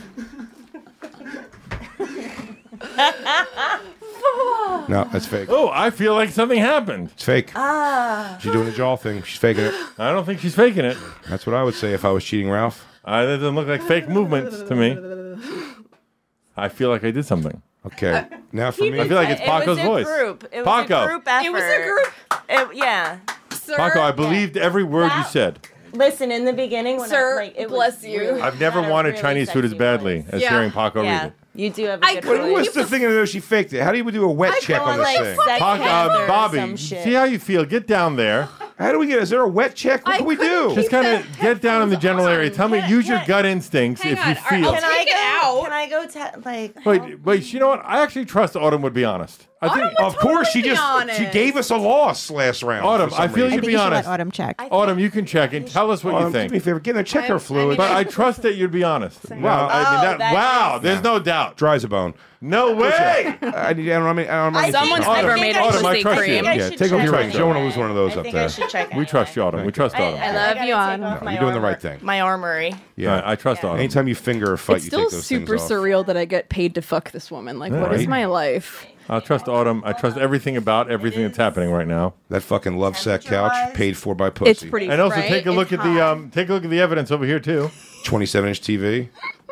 D: No, that's fake.
C: Oh, I feel like something happened.
D: It's fake. She's doing the jaw thing. She's faking it.
C: I don't think she's faking it.
D: That's what I would say if I was cheating Ralph.
C: That doesn't look like fake movements to me. I feel like I did something.
D: Okay. Now for me.
C: I feel like it's Paco's
I: it was
C: voice.
I: A group. It was
C: Paco.
I: a group effort.
F: It was a group.
I: Yeah.
F: Sir,
C: Paco, I believed every word you said.
I: Listen, in the beginning, when
F: Sir,
I: it
F: bless
I: was
F: you.
I: really-
C: I've never
I: had a
C: wanted
I: really
C: Chinese food as
I: sexy
C: badly
I: voice.
C: as
F: Yeah.
C: hearing Paco read
I: Yeah,
C: it.
I: you do have a
F: I
I: good
F: couldn't-
I: voice.
D: What's the thing though? She faked it. How do you do a wet check on this
I: like
D: thing?
I: sex
C: Paco,
I: panther or
C: Bobby,
I: some shit.
C: see how you feel. Get down there.
D: How do we get? Is there a wet check? What
F: I
D: can we
F: couldn't
D: do?
F: keep
C: Just kind of
F: that
C: get down in the general area.
F: on.
C: Tell me, use your gut instincts
F: Hang
C: if you
F: on.
C: feel.
F: I'll
I: Can I
F: take it
I: go?
F: out.
I: Can I go? Like.
C: Wait. You know what? I actually trust Autumn would be honest. I think
F: Autumn would
D: Of course, she
F: Totally
D: just she
F: honest.
D: gave us a loss last round.
C: Autumn,
D: for some
C: I feel
D: reason.
G: I
C: you'd
G: think
C: be
G: you should
C: honest.
G: let Autumn check.
C: Autumn, you can check and tell us what you
D: Autumn, do me a
C: think.
D: favor. Get her, check her fluid.
C: But I trust that you'd be honest. Wow,
I: that
C: wow,
I: is-
C: there's no doubt.
D: Dry as a bone.
C: No way.
D: I don't know.
F: Someone's
C: Autumn,
F: never made a
C: Autumn, I
F: pussy
C: trust you.
F: cream.
C: Yeah,
D: Yeah, take off your ring. You don't want to lose one of those
I: I
D: up
I: think I
D: there.
I: should check.
C: We trust you, Autumn. We trust Autumn.
F: I love you, Autumn.
D: No, you're doing the right thing.
I: My armory.
D: Yeah,
C: I trust Autumn.
D: Anytime you finger or fight,
F: It's
D: you
F: still
D: take those
F: super
D: things off.
F: surreal that I get paid to fuck this woman. Like, what is
D: right.
F: my life?
C: I trust Autumn. I trust everything about everything that's happening right now.
D: That fucking love sack couch
I: Temperature-wise.
D: paid for by pussy.
F: It's pretty.
C: And also
F: right?
C: take a look
F: It's
C: at the
F: hot.
C: take a look at the evidence over here too.
D: 27-inch TV.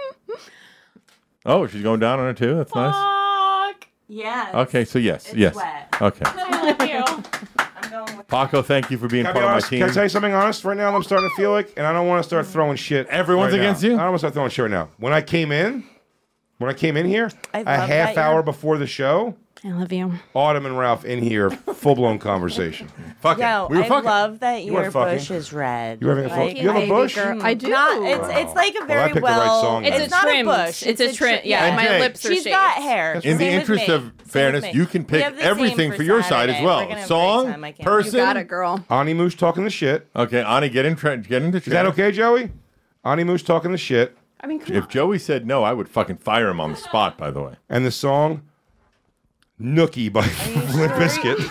C: Oh, she's going down on it too. That's nice.
I: Fuck. Yes.
C: Okay, so yes, yes.
I: wet.
C: Okay.
I: I love you. I'm going with
C: Paco, thank you for being
D: Can I,
C: part
D: be
C: of my
D: honest?
C: team.
D: Can I tell you something honest? Right now, I'm starting to feel like, and I don't want to start throwing shit.
C: Everyone's
D: right
C: against
D: now.
C: you?
D: I don't want to start throwing shit right now. When I came in here,
I: I
D: a
I: love
D: half
I: that
D: hour
I: you're-
D: before the show,
F: I love you.
D: Autumn and Ralph in here, full blown conversation.
C: Fuck
I: Yo,
C: it. We were
I: I
C: fucking.
I: love that
D: You weren't
I: your
D: fucking.
I: bush is red.
D: You having a
I: Like,
D: fuck? You have a
F: Baby
D: bush?
F: girl. I do.
I: Not, it's like a very
D: I picked the right
I: well.
D: song
F: It's
D: then.
F: a
I: not
F: trim.
I: a bush.
F: It's a trim. Yeah,
C: And
F: my
C: Jay,
F: lips are
I: She's
F: shaved.
I: got hair.
C: In
I: Same
C: the
I: with
C: interest
I: me.
C: of
I: Same with
C: fairness,
I: me.
C: you can
I: We
C: pick
I: have the same
C: everything for your side as
I: Saturday. We're
C: well.
I: gonna have a great
C: Song,
I: time. I can't wait.
C: person.
F: You got it, girl.
D: Ani Moose talking the shit.
C: Okay, Ani, get into
D: Is that okay, Joey? Ani Moose talking the shit.
F: I mean, come
C: If
F: on.
C: Joey said no, I would fucking fire him on the spot. By the way.
D: And the song, Nookie by Limp Bizkit.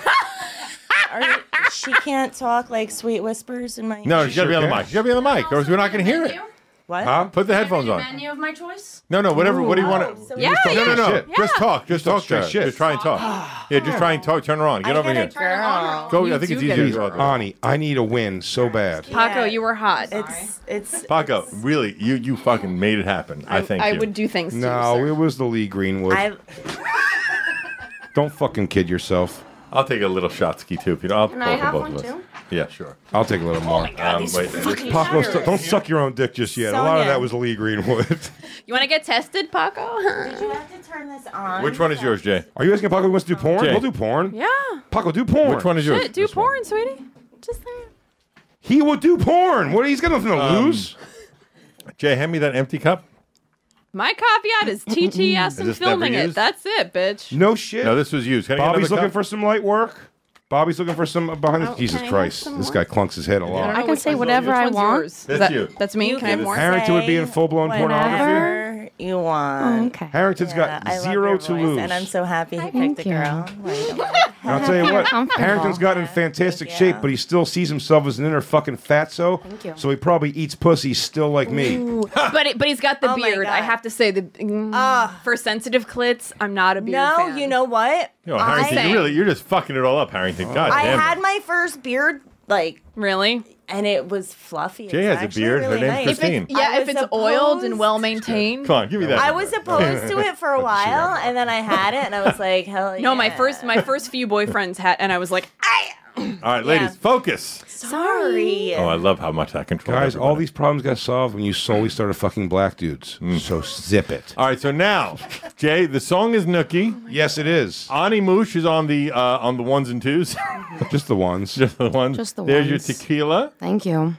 I: She can't talk like sweet whispers in my.
C: No, she's got to be on the
D: can.
C: mic. She's got to be on the mic, or we're not going to hear it.
I: What?
D: Huh?
C: Put the headphones on.
K: Menu of my choice.
C: No, whatever. What do you want to?
F: Yeah,
C: No.
D: Shit.
C: Just talk. Just talk
D: straight
C: to her.
D: shit.
C: Just try and talk. Yeah, just try and talk. Turn her on. Get over here.
I: Girl.
C: Go. I think it's easier to go.
D: Ani, I need a win so bad.
F: Paco, you were hot.
I: It's
C: Paco, really, you fucking made it happen. I think
F: I
C: you.
F: would do things too.
D: No,
F: sir.
D: it was the Lee Greenwood. Don't fucking kid yourself.
C: I'll take a little shot ski too. If you know, I'll
K: Can
C: pull
K: I
C: for
K: have
C: both
K: one
C: of us.
K: too?
C: Yeah, sure.
D: I'll take a little more.
C: Wait.
D: Paco, don't suck your own dick just yet. A lot of
I: Sonia.
D: that was Lee Greenwood.
F: You want to get tested, Paco?
I: Did you have to turn this on?
C: Which one is yours, Jay?
D: Are you asking Paco if he wants to do porn?
C: Jay.
D: We'll do porn.
F: Yeah.
D: Paco, do porn.
C: Which one is yours?
F: Shit, do porn, sweetie. Just saying.
D: He will do porn. What? He's got nothing to lose.
C: Jay, hand me that empty cup.
F: My caveat is TTS
C: Is
F: and
C: this never
F: filming it.
C: used?
F: That's it, bitch.
D: No shit.
C: No, this was used. Can I get
D: Bobby's
C: another
D: looking
C: cup?
D: for some light work. Bobby's looking for some behind the.
F: Oh,
D: Jesus
F: can I have
D: Christ,
F: some
D: this
F: more?
D: guy clunks his head a
F: I
D: lot.
F: don't know
L: can
F: which
L: say
F: one's
L: whatever
F: yours.
L: I
F: Which one's
L: want.
F: yours?
C: That's you.
F: That's me. Can I have more?
D: Harrington would be in full-blown pornography.
I: Whatever you want.
L: Oh, okay.
D: Harrington's
I: Yeah,
D: got
I: I love
D: zero
I: your
D: to
I: voice,
D: lose.
I: and I'm so happy he
L: Thank
I: picked a
L: you.
I: girl.
D: And I'll tell you what,
L: comfortable.
D: Harrington's got in fantastic shape, but he still sees himself as an inner fucking fatso.
L: Thank you.
D: So he probably eats pussy still like me.
F: But he's got the
I: Oh my
F: beard. I
I: God.
F: have to say for sensitive clits, I'm not a beard
I: No,
F: fan.
I: you know what?
C: No, Harrington, you're just fucking it all up, Harrington. God
I: I
C: damn
I: had
C: it.
I: my first beard, like,
F: Really?
I: and it was fluffy.
C: Jay
I: It's
C: has a
I: actually
C: beard. Her
I: really
C: name's
I: nice.
C: Christine.
F: Yeah,
I: I
F: if
I: was
F: it's oiled and
I: supposed-
F: well maintained.
C: Come on, give me that.
I: I was opposed to it for a while, and then I had it, and I was like, hell yeah.
F: No, my first few boyfriends had, and I was like,
C: All right, ladies, focus.
I: Sorry.
C: Oh, I love how much that controls.
D: Guys, all these problems got solved when you solely started fucking black dudes. So zip it.
C: All right, so now, Jay, the song is Nookie.
D: Yes, it is.
C: Ani Moosh is on the ones and twos.
D: Just the ones.
C: Just the ones.
L: Just the
C: There's
L: ones.
C: your tequila,
L: Thank you.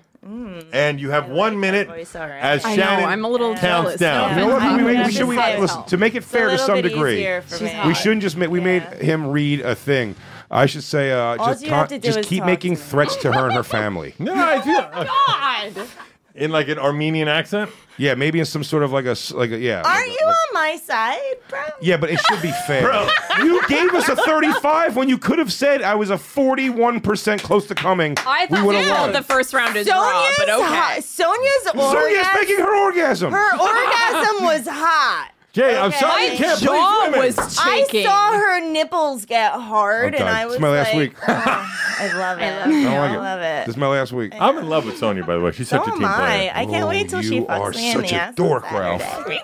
C: and you have 1 minute
I: voice already.
C: as
F: I know,
C: Shannon
F: I'm a little
C: counts
F: jealous.
C: down.
D: You know what?
I: I
D: We
I: would
D: made-
I: have
D: we should
I: to
D: we,
I: say
D: listen, to make it fair to
I: little
D: some
I: bit
D: degree.
I: easier for me.
D: We shouldn't just make. We made him read a thing. I should say, just
I: you have to do
D: just
I: is
D: keep
I: talk
D: making
I: to me.
D: threats to her and her family.
C: No, I feel
F: God.
C: in like an Armenian accent.
D: Yeah, maybe in some sort of like a yeah.
I: Aren't you on my side, bro?
D: Yeah, but it should be fair. You gave us a 35 when you could have said I was a 41% close to coming.
F: I
D: we
F: thought
D: would have won.
F: the first round is raw, but okay.
I: Sonia's
D: Sonia's making her orgasm.
I: Her orgasm was hot.
C: Jay, I'm sorry you
F: My
C: can't
F: jaw
C: believe women.
F: was
I: I
F: shaking.
I: saw her nipples get hard,
D: I'm
I: and
D: done.
I: I was
D: It's my last
I: like,
D: week.
I: I love it.
D: I don't like
I: I
D: it.
I: love it.
D: This is my last week.
C: I'm in love with Sonia, by the way. She's
I: So
C: such a
I: am
C: team player.
I: I can't wait till she
D: you
I: fucks
D: are
I: me in
D: such
I: the
D: a
I: ass.
D: dork,
I: on
D: Ralph.
I: Saturday.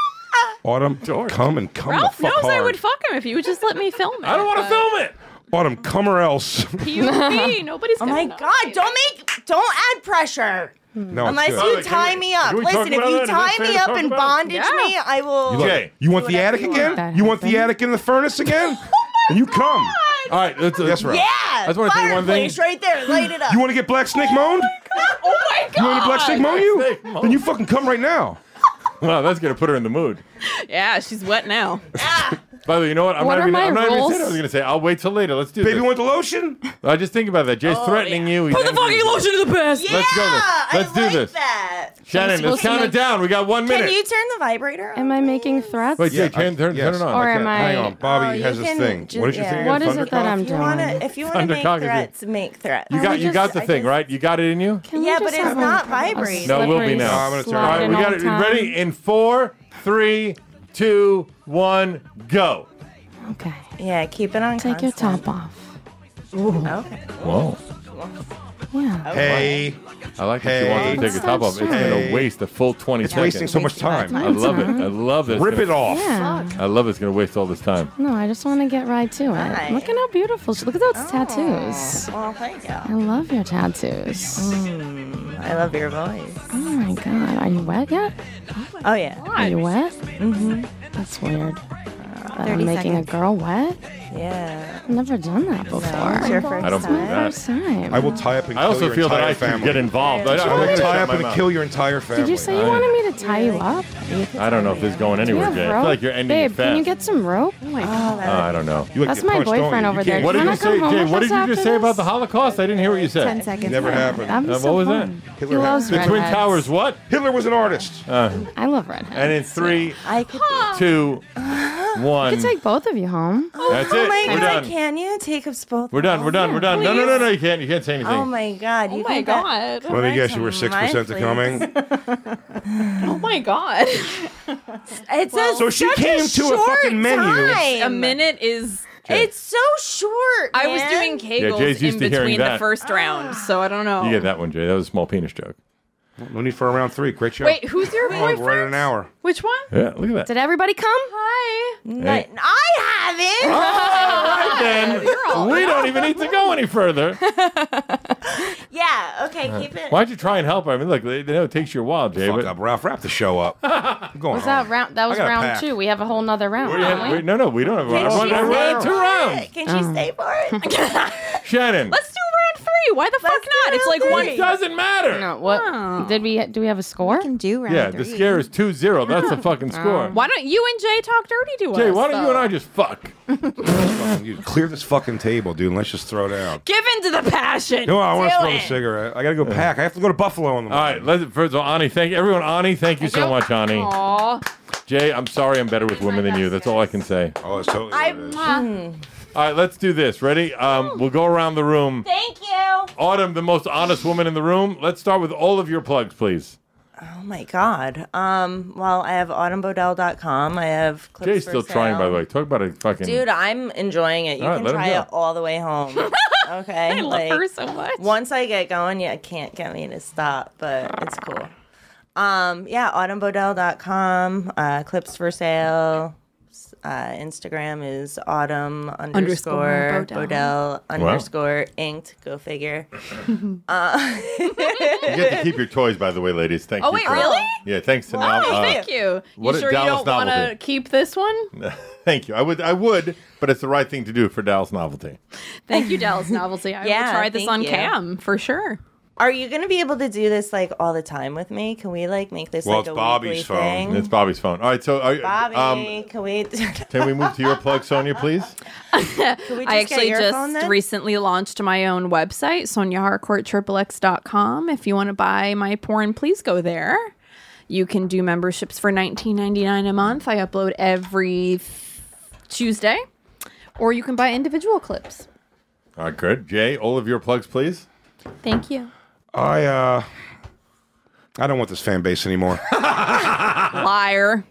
D: Autumn, come
F: Ralph
D: the
F: knows
D: fuck hard.
F: I would fuck him if he would just let me film it.
C: I don't want to film it.
D: Autumn, come or else.
F: PUP. Nobody's
I: Oh
F: gonna
I: my
F: know.
I: God! Don't add pressure.
D: No,
I: Unless
D: it's good.
I: you tie me up.
C: Can we talk
I: Listen, if
C: about
I: you
C: that? Is
I: tie
C: it fair
I: me
C: to
I: up
C: talk
I: and
C: about?
I: bondage
F: Yeah.
I: me, I will.
C: Jay.
D: You want the
I: whatever
D: attic
I: you
D: again?
L: want.
D: You want the attic in the furnace again? And you come.
C: All right, let's.
D: Yes, Ralph.
I: Yeah,
C: I just wanna tell you one thing.
I: fireplace right there. Light it up.
D: You want to get Black Snake moaned?
F: Oh my God.
D: You want to Black Snake moan you?
C: Snake moan.
D: Then you fucking come right now.
C: Wow, that's gonna put her in the mood.
F: Yeah, she's wet now.
C: By the way, you know what? I'm
L: What
C: not
L: are
C: even.
L: my
C: I'm not even
L: rules?
C: saying I was gonna say. I'll wait till later. Let's do
D: Baby,
C: this.
D: want the lotion?
C: I just think about that. Jay's threatening you. He's angry.
F: to the best.
I: Yeah,
C: Let's go this. Let's
I: I
C: do
I: like
C: this.
I: That.
C: Shannon, let's count it down. We got 1 minute.
I: Can you turn the vibrator on?
L: Am I making threats?
C: Wait, Jay, turn
D: yes.
C: it on.
L: Or
C: I
L: am
C: can't.
L: I-
D: Hang on. Bobby
I: Oh, you
D: has his
I: can
D: thing.
I: ju-
D: What is your
I: yeah.
D: thing
L: What
D: again?
L: is it that I'm
D: Thundercock?
I: If you want to make
C: Thundercock is
I: threats, make threats.
C: You got the thing, right? You got it in you?
L: Can we
I: Yeah,
L: just
I: but it's
L: have
I: not
L: a
I: vibrating.
C: No, it will be
L: slippery
C: now.
D: I'm gonna turn it
C: All right,
L: sliding
C: we got
L: all
C: it
L: the time?
C: ready in 4, 3, 2, 1, go.
L: Okay.
I: Yeah, keep it on.
L: Take your
I: constant.
L: top off.
I: Okay.
C: Whoa.
L: Yeah.
D: Hey,
C: I like that she wants to take the top off. It's going
D: Hey.
C: to waste a full 20
D: it's
C: seconds.
D: wasting so much time.
C: I love it. I love this.
D: Rip it off.
L: Yeah.
C: I love it's going to waste all this time.
L: No, I just want to get right to it.
I: Hi.
L: Look at how beautiful she. Look at those tattoos.
I: Well, thank you.
L: I love your tattoos.
I: I love your voice.
L: Oh my god, are you wet yet?
I: Oh yeah.
L: Are you wet? Mm-hmm. That's weird. That I'm making a girl wet?
I: Yeah.
L: I've never done that before.
I: It's your first
C: I don't believe
I: time.
C: that.
L: First time.
D: I will tie up and
C: I
D: kill
C: also
D: your
C: feel that
D: entire
C: I should
D: family.
C: get involved.
I: Did
C: I'm
D: I will
C: gonna
D: tie
C: shut
D: up
C: my
D: and
C: mouth.
D: kill your entire family.
L: Did you say you wanted me to tie you up?
C: I don't know if this is going anywhere,
L: Do you
C: Jay.
L: have
C: I
L: rope?
C: feel like you're ending
L: Babe,
C: it fast.
L: can you get some rope? Oh my god.
C: I don't know.
D: You like
L: That's
D: get
L: my
D: punched, don't you?
L: boyfriend
D: You
L: over
D: can't-
L: there.
C: What did
L: Wanna
C: you
L: come
C: say,
L: home
C: Jay?
L: with
C: What
L: us
C: did you just
L: after
C: say about
L: this?
C: the Holocaust? I didn't hear what you
G: 10
C: said.
G: seconds.
D: Never happened.
L: That'd be so
C: What was that?
L: fun. He
D: Hitler
L: loves
C: The Twin
L: redheads.
C: Towers what?
D: Hitler was an artist.
L: I love redheads.
C: And in 3,
I: I could
C: 2, one.
L: I could take both of you home.
C: That's it.
I: Oh my
C: We're
I: God,
C: done.
I: can you take us both?
C: We're done. We're done. We're done. No, no, no, no. You can't. You can't say anything.
I: Oh my God. You
F: Oh my God.
D: Let me guess, you were 6% to coming.
F: Oh my God.
I: It says
D: So she
I: such
D: came
I: a
D: to a
I: short
D: fucking menu.
I: time.
F: A minute is.
I: It's so short.
F: I was
I: man.
F: doing Kegels
C: Jay's used
F: in
C: to hearing
F: between the
C: that.
F: first round, so I don't know.
C: You get that one, Jay. That was a small penis joke.
D: No need for a round 3. Great show.
F: Wait, who's your
D: Oh,
F: boyfriend?
D: we're right at an hour.
F: Which one?
C: Yeah, look at that.
L: Did everybody come?
F: Hi.
C: Hey.
I: I haven't.
C: All right, then. We don't even need to go any further.
I: Yeah. Okay. Keep it.
C: Why'd you try and help her? I mean, look, they know it takes you a while, Jay.
D: Fuck
C: But
D: up, Ralph. Wrap the show up. I'm going
L: Was
D: home.
L: that round? That was
D: I got a
L: round
D: pack.
L: 2. We have a whole nother round.
C: no, we don't have a round.
I: Can she
C: We're
I: stay
C: at 2
I: for
C: rounds.
I: it? Can she stay for it?
C: Shannon.
F: Let's do round 3. Why the fuck not? It's like one.
C: It doesn't matter.
L: No, what?
F: Oh.
L: Do we have a score?
G: We can do round
C: Yeah,
G: 3.
C: the scare is 2-0. That's the fucking score.
F: Why don't you and Jay talk dirty to us?
C: Jay, why don't you and I just fuck?
D: You clear this fucking table, dude, and let's just throw down.
F: Give into the passion.
D: No, I want to
F: Do
D: smoke a
F: it.
D: cigarette. I got to go pack. I have to go to Buffalo in the
C: All
D: morning.
C: right, first of all, Ani, thank everyone. Ani, thank you so much, Ani.
F: Aw.
C: Jay, I'm sorry I'm better with women than you. That's all I can say.
D: Oh, it's totally what it is.
C: All right, let's do this. Ready? We'll go around the room.
I: Thank you.
C: Autumn, the most honest woman in the room. Let's start with all of your plugs, please.
I: Oh my God. Well, I have autumnbodell.com. I have clips
C: Jay's
I: for
C: still trying, by the
I: sale.
C: way. Talk about a fucking...
I: Dude, I'm enjoying it. You
C: All right,
I: can
C: let him
I: try
C: go.
I: it all the way home. Okay.
F: I love her so much.
I: Once I get going, you can't get me to stop, but it's cool. Yeah, autumnbodell.com, clips for sale. Instagram is autumn underscore Bodell underscore inked. Go figure.
C: You get to keep your toys, by the way, ladies. Thank you.
F: Oh, wait,
C: for-
F: really?
C: Yeah, thanks to now.
F: Oh, thank you.
C: what
F: You
C: a
F: sure you
C: Dallas
F: don't want to
C: novelty.
F: keep this one?
C: Thank you. I would, but it's the right thing to do for Dallas Novelty.
F: Thank you, Dallas Novelty. I
I: Yeah,
F: will try this
I: thank
F: on
I: you.
F: cam for sure.
I: Are you going to be able to do this like all the time with me? Can we like make this
D: Well,
I: like
D: it's
I: a
D: Bobby's
I: weekly
D: phone.
I: thing?
C: It's Bobby's phone. All right, so
I: Bobby, can we?
C: can we move to your plug, Sonia, please?
I: Can we just
F: I
I: get
F: actually
I: your
F: just
I: phone then?
F: recently launched my own website, SoniaHarcourt.xxx.com. If you want to buy my porn, please go there. You can do memberships for $19.99 a month. I upload every Tuesday. Or you can buy individual clips.
C: All right, good. Jay, all of your plugs, please.
F: Thank you.
D: I don't want this fan base anymore.
F: Liar.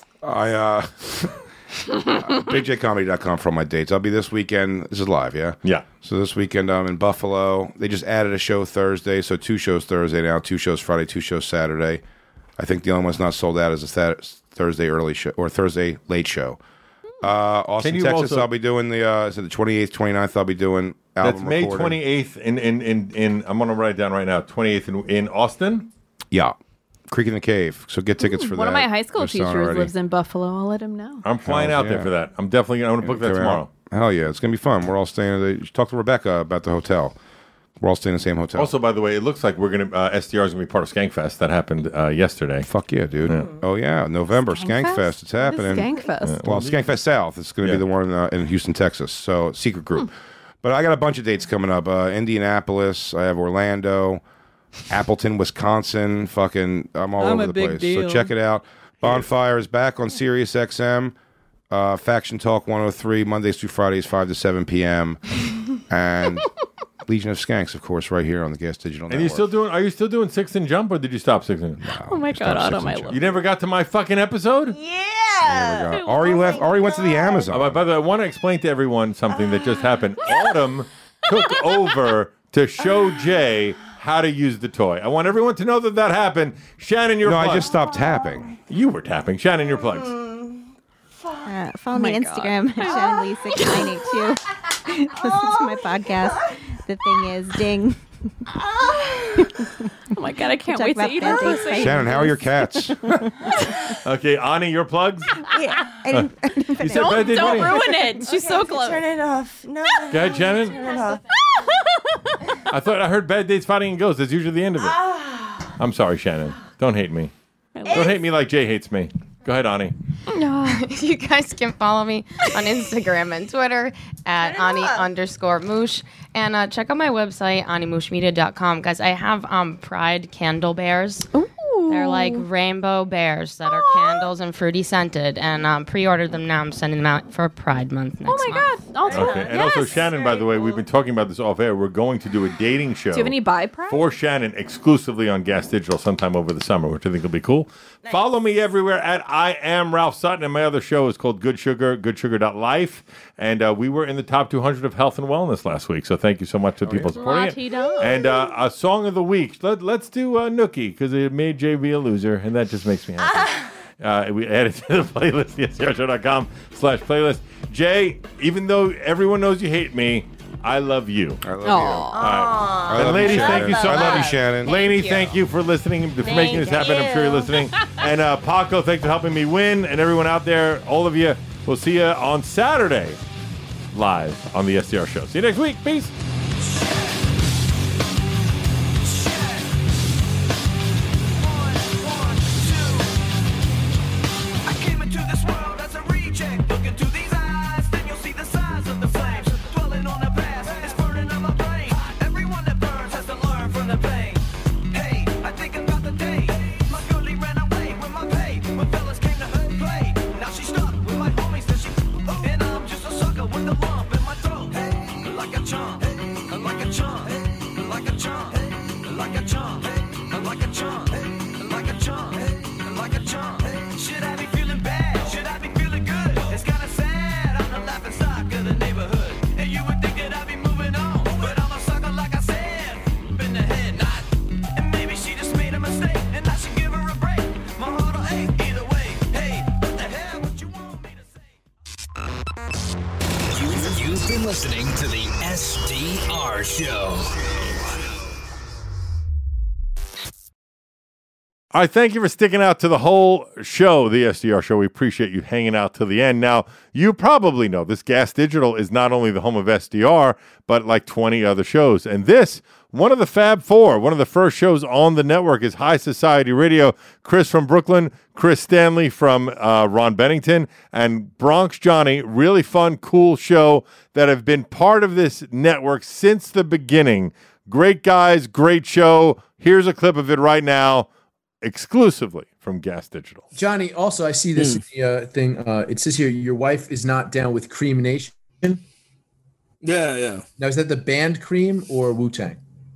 D: BigJComedy.com for all my dates. I'll be this weekend. This is live, yeah?
C: Yeah.
D: So this weekend I'm in Buffalo. They just added a show Thursday, so 2 shows Thursday now, 2 shows Friday, 2 shows Saturday. I think the only one's not sold out is a Thursday early show or Thursday late show. Austin,
C: you
D: Texas,
C: also-
D: I'll be doing the is it the 28th, 29th, I'll be doing album
C: That's May
D: recording.
C: 28th in I'm going to write it down right now. 28th in Austin.
D: Yeah. Creek in the Cave. So get tickets for
F: One
D: that.
F: of my high school
D: They're selling
F: teachers
D: already.
F: lives in Buffalo. I'll let him know.
C: I'm flying
D: Hells
C: out there
D: yeah.
C: for that. I'm definitely going to book that
D: Come
C: tomorrow.
D: out. Hell yeah, it's gonna be fun. We're all staying. Talk to Rebecca about the hotel. We're all staying in the same hotel.
C: Also, by the way, it looks like we're going to SDR is going to be part of Skankfest. That happened yesterday.
D: Fuck yeah, dude. Oh yeah, November Skankfest. It's happening.
F: Skankfest.
D: Well, Skankfest South. It's going to
C: Yeah.
D: be the one in Houston, Texas. So secret group. But I got a bunch of dates coming up. Indianapolis. I have Orlando, Appleton, Wisconsin. Fucking, I'm all over the
F: big
D: place.
F: deal.
D: So check it out. Bonfire is back on Sirius XM. Faction Talk 103 Mondays through Fridays 5 to 7 p.m. and Legion of Skanks, of course, right here on the Gas Digital
C: And
D: Network.
C: you still doing? Are you still doing Six and Jump, or did you stop Six and?
F: Oh my God, Autumn, I love
C: You never got to my fucking episode.
I: Yeah.
D: There we go. Ari left. Ari went to the Amazon.
C: By the way, I want to explain to everyone something that just happened. Autumn took over to show Jay how to use the toy. I want everyone to know that happened. Shannon, your
D: No,
C: plugs.
D: I just stopped tapping.
C: You were tapping. Shannon, your plugs.
G: Follow me on Instagram at ShannonLee6982. Listen to my podcast. The thing is, ding.
F: Oh my God, I can't
G: Talk
F: wait to
G: about
F: eat her
G: bad days
F: pussy.
G: later.
D: Shannon, how are your cats?
C: Okay, Ani, your plugs.
I: Yeah.
C: You said
F: Don't
C: birthday money.
F: ruin it. She's so close.
I: Turn it off. No.
C: Go ahead, Shannon.
I: Turn it off.
C: I heard Bad Dates, Fighting, and Ghosts. That's usually the end of it. I'm sorry, Shannon. Don't hate me. Don't hate me like Jay hates me. Go ahead, Ani.
L: You guys can follow me on Instagram and Twitter at Ani_Moosh. And check out my website, animooshmedia.com. Guys, I have Pride candle bears They're like rainbow bears that are candles and fruity scented, and pre-ordered them now. I'm sending them out for Pride Month next month.
F: Oh my God!
C: Okay, and also Shannon, by the way, we've been talking about this off air. We're going to do a dating show.
F: Do you have any buy price?
C: For Shannon, exclusively on Gas Digital sometime over the summer, which I think will be cool. Nice. Follow me everywhere at I am Ralph Sutton, and my other show is called Good Sugar, goodsugar.life, and we were in the top 200 of health and wellness last week, so thank you so much to people supporting it. And a song of the week, let's do Nookie, because it made JV a loser, and that just makes me happy. We added to the playlist, SDRShow.com/playlist. Jay, even though everyone knows you hate me, I love you.
D: I love you.
C: And ladies, thank you so much.
D: I love you, Shannon.
C: Lainey, thank you for listening, for making this happen. I'm sure you're listening. And Paco, thanks for helping me win. And everyone out there, all of you, we'll see you on Saturday live on the SDR Show. See you next week. Peace.
M: You've been listening to the SDR Show.
C: All right, thank you for sticking out to the whole show, the SDR Show. We appreciate you hanging out to the end. Now, you probably know this Gas Digital is not only the home of SDR, but like 20 other shows. And this, one of the Fab Four, one of the first shows on the network is High Society Radio. Chris from Brooklyn, Chris Stanley from Ron Bennington, and Bronx Johnny. Really fun, cool show that have been part of this network since the beginning. Great guys, great show. Here's a clip of it right now. Exclusively from Gas Digital.
N: Johnny, also, I see this in the thing. It says here, your wife is not down with Cream Nation.
O: Yeah.
N: Now, is that the band Cream or Wu-Tang?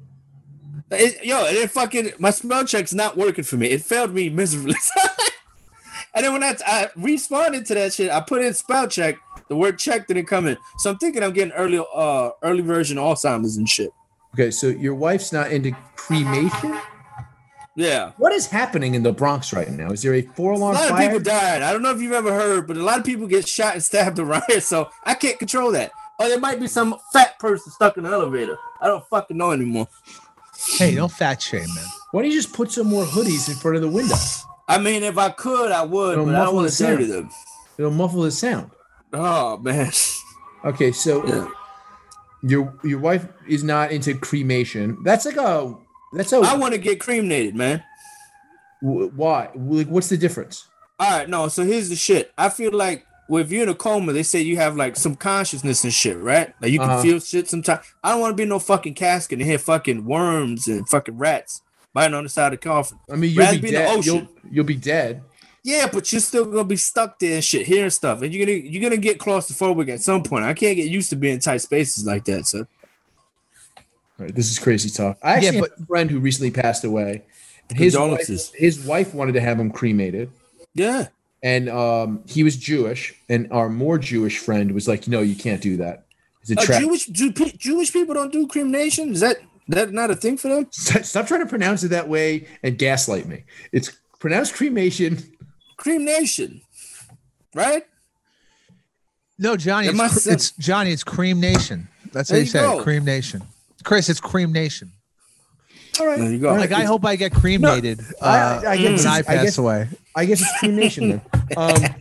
O: My spell check's not working for me. It failed me miserably. And then when I responded to that shit, I put in spell check. The word check didn't come in. So I'm thinking I'm getting early version Alzheimer's and shit.
N: Okay, so your wife's not into cremation?
O: Yeah.
N: What is happening in the Bronx right now? Is there a 4-alarm fire?
O: A lot of people died. I don't know if you've ever heard, but a lot of people get shot and stabbed around here, so I can't control that. Or there might be some fat person stuck in the elevator. I don't fucking know anymore.
P: Hey, don't fat shame, man.
N: Why don't you just put some more hoodies in front of the window?
O: I mean, if I could, I would, but I don't want to dirty them.
N: It'll muffle the sound.
O: Oh, man.
N: Okay, so your wife is not into cremation. I want to get cremated, man. Why? Like, what's the difference?
O: All right, no. So here's the shit. I feel like if you're in a coma, they say you have like some consciousness and shit, right? Like you can feel shit sometimes. I don't want to be in no fucking casket and hear fucking worms and fucking rats biting on the side of the coffin.
N: I mean, you'll be dead. You'll be dead.
O: Yeah, but you're still gonna be stuck there and shit, hearing stuff, and you're gonna get claustrophobic at some point. I can't get used to being in tight spaces like that, so.
N: All right, this is crazy talk. I actually have a friend who recently passed away. His wife wanted to have him cremated.
O: Yeah.
N: And he was Jewish, and our more Jewish friend was like, no, you can't do that. It's a trap.
O: Jewish people don't do cremation? Is that not a thing for them?
N: Stop trying to pronounce it that way and gaslight me. It's pronounced cremation.
O: Cremation. Right?
P: No, Johnny, it's Cream Nation. That's how you say it. Cream Nation. Chris, it's Cream Nation.
N: All right.
O: There you go.
P: Like, I hope I get cremated when I pass away.
N: I guess it's Cream Nation then.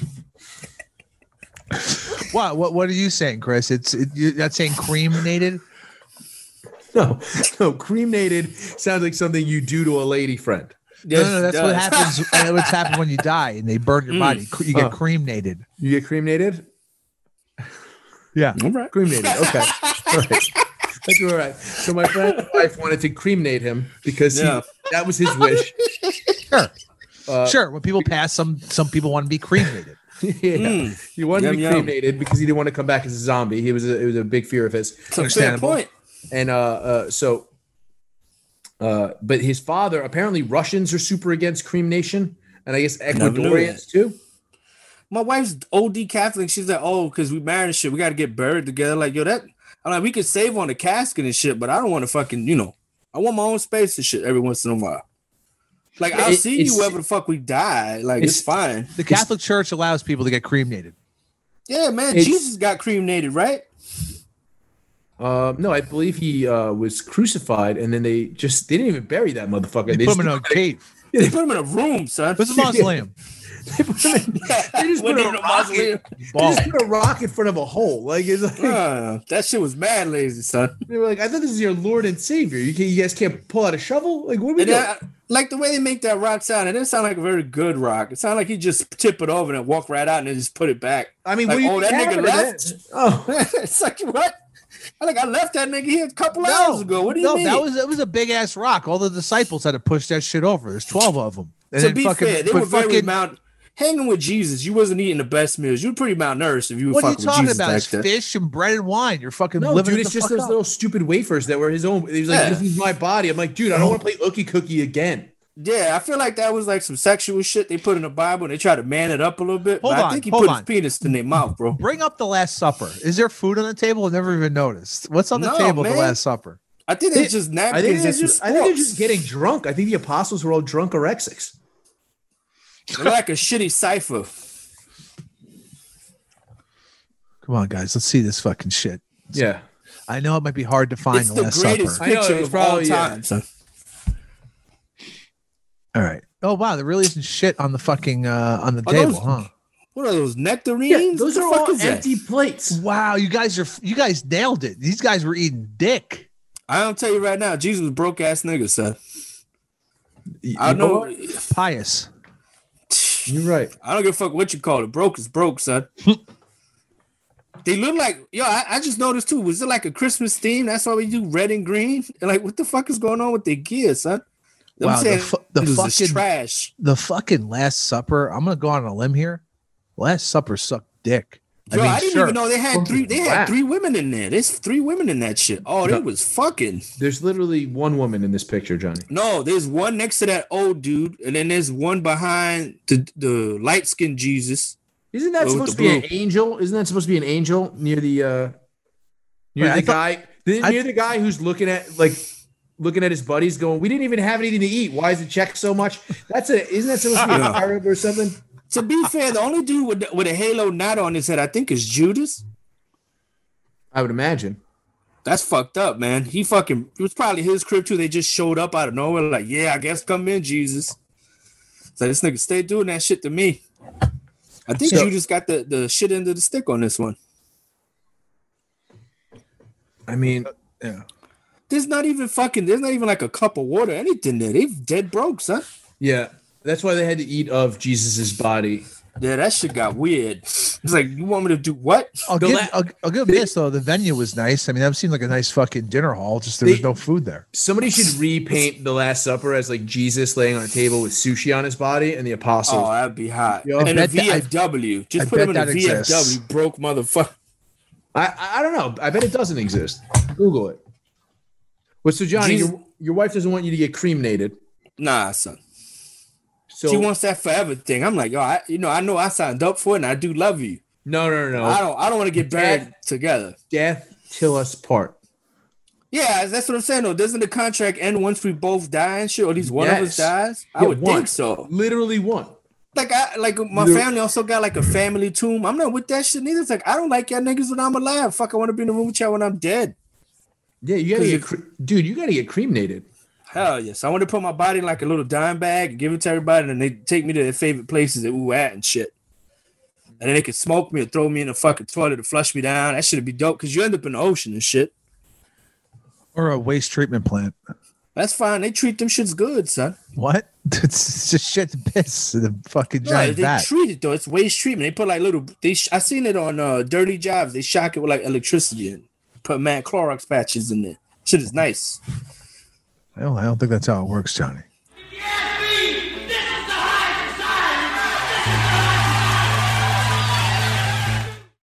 P: What are you saying, Chris? You're not saying cremated?
N: No, cremated sounds like something you do to a lady friend.
P: Yes, no, that's what happens. What's happened when you die and they burn your body. You get cremated.
N: You get cremated?
P: Yeah.
N: All right. Cremated. Okay. All right. That's all right. So my friend's wife wanted to cremate him because that was his wish.
P: Sure. Sure. When people pass, some people want to be cremated.
N: Yeah. He wanted to be cremated because he didn't want to come back as a zombie. It was a big fear of his.
O: It's a fair point.
N: And but his father, apparently Russians are super against cremation, and I guess Ecuadorians too.
O: My wife's OD Catholic. She's like, oh, because we married and shit, we got to get buried together. Like, yo, I'm like, we could save on the casket and shit, but I don't want to fucking, I want my own space and shit every once in a while. Like, I'll see you wherever the fuck we die. Like, it's fine.
P: The Catholic Church allows people to get cremated.
O: Yeah, man. Jesus got cremated, right?
N: No, I believe he was crucified, and then they didn't even bury that motherfucker.
P: They put him in a cave.
O: Yeah, they put him in a room, son.
P: It's a mausoleum.
N: They just put a rock in front of a hole. Like, it's like
O: that shit was mad lazy, son.
N: They were like, I thought this is your Lord and Savior. You guys can't pull out a shovel? Like, what are we doing?
O: Like the way they make that rock sound, it didn't sound like a very good rock. It sounded like he just tip it over and walk right out and then just put it back.
N: I mean,
O: like,
N: that
O: nigga left.
N: Oh,
O: it's like, what? I left that nigga here a couple hours ago. What do you mean?
P: That was a big ass rock. All the disciples had to push that shit over. There's 12 of them. And
O: to be fair, they were very hanging with Jesus. You wasn't eating the best meals. You were pretty malnourished if you were fucking with Jesus.
P: What are you talking about? It's fish and bread and wine. You're fucking living
N: dude. It's just those little stupid wafers that were his own. He was like, "This is my body." I'm like, dude, I don't want to play Ookie Cookie again.
O: Yeah, I feel like that was like some sexual shit they put in the Bible and they tried to man it up a little bit. I think he put his penis in their mouth, bro.
P: Bring up the Last Supper. Is there food on the table? I've never even noticed. What's on the table at the Last Supper?
O: I think it's just napkins.
N: I think they're just getting drunk. I think the apostles were all drunk orexics.
O: They're like a shitty cipher.
P: Come on, guys. Let's see this fucking shit.
N: Yeah.
P: I know it might be hard to find
O: it's
P: the Last
O: greatest
P: Supper.
O: picture of all time.
P: All right. Oh wow, there really isn't shit on the fucking on the table, huh?
O: What are those nectarines?
N: Yeah, those are all empty plates.
P: Wow, you guys nailed it. These guys were eating dick.
O: I don't tell you right now, Jesus was broke ass nigga, son. I know
P: pious.
N: You're right.
O: I don't give a fuck what you call it. Broke is broke, son. They look like I just noticed too. Was it like a Christmas theme? That's why we do red and green. And like, what the fuck is going on with their gear, son?
P: Wow, the fucking
O: trash.
P: The fucking Last Supper. I'm gonna go on a limb here. Last Supper sucked dick.
O: Yo, I didn't even know they had three. They had 3 women in there. There's 3 women in that shit. Oh, they was fucking.
N: There's literally 1 woman in this picture, Johnny.
O: No, there's one next to that old dude, and then there's one behind the light skinned Jesus.
N: Isn't that supposed to be an angel? Isn't that supposed to be an angel near the guy? Near the guy who's looking at his buddies, going, "We didn't even have anything to eat. Why is the check so much?" Isn't that supposed to be an Arab or something?
O: To be fair, the only dude with a halo not on his head, I think, is Judas.
N: I would imagine.
O: That's fucked up, man. It was probably his crib too. They just showed up out of nowhere, like, yeah, I guess come in, Jesus. So this nigga stay doing that shit to me. I think Judas got the shit end of the stick on this one.
N: I mean,
P: yeah.
O: There's not even like a cup of water, anything there. They dead broke, son.
N: Yeah. That's why they had to eat of Jesus's body.
O: Yeah, that shit got weird. It's like, you want me to do what?
P: I'll give them this, though. The venue was nice. I mean, that seemed like a nice fucking dinner hall. Just there was no food there.
N: Somebody should repaint the Last Supper as like Jesus laying on a table with sushi on his body and the apostles.
O: Oh, that'd be hot. And a VFW. Just put him in a VFW, broke motherfucker.
N: I don't know. I bet it doesn't exist. Google it. Well, so Johnny, your wife doesn't want you to get cremated.
O: Nah, son. So she wants that forever thing. I'm like, I know I signed up for it, and I do love you.
N: No.
O: I don't want to get buried together.
N: Death till us part.
O: Yeah, that's what I'm saying. Though, doesn't the contract end once we both die and shit, or at least one of us dies? I would think so.
N: Literally one.
O: Like my family also got like a family tomb. I'm not with that shit neither. It's like, I don't like y'all niggas when I'm alive. Fuck, I want to be in the room with y'all when I'm dead.
N: Yeah, you gotta get cremated.
O: Hell yes. I want to put my body in like a little dime bag and give it to everybody, and they take me to their favorite places at at and shit. And then they could smoke me or throw me in the fucking toilet to flush me down. That should be dope because you end up in the ocean and shit.
P: Or a waste treatment plant.
O: That's fine. They treat them shits good, son.
P: What? It's just shit and piss in the fucking giant vat.
O: They treat it though. It's waste treatment. They put like little. I seen it on Dirty Jobs. They shock it with like electricity and put Clorox patches in there. Shit is nice.
P: I don't think that's how it works, Johnny.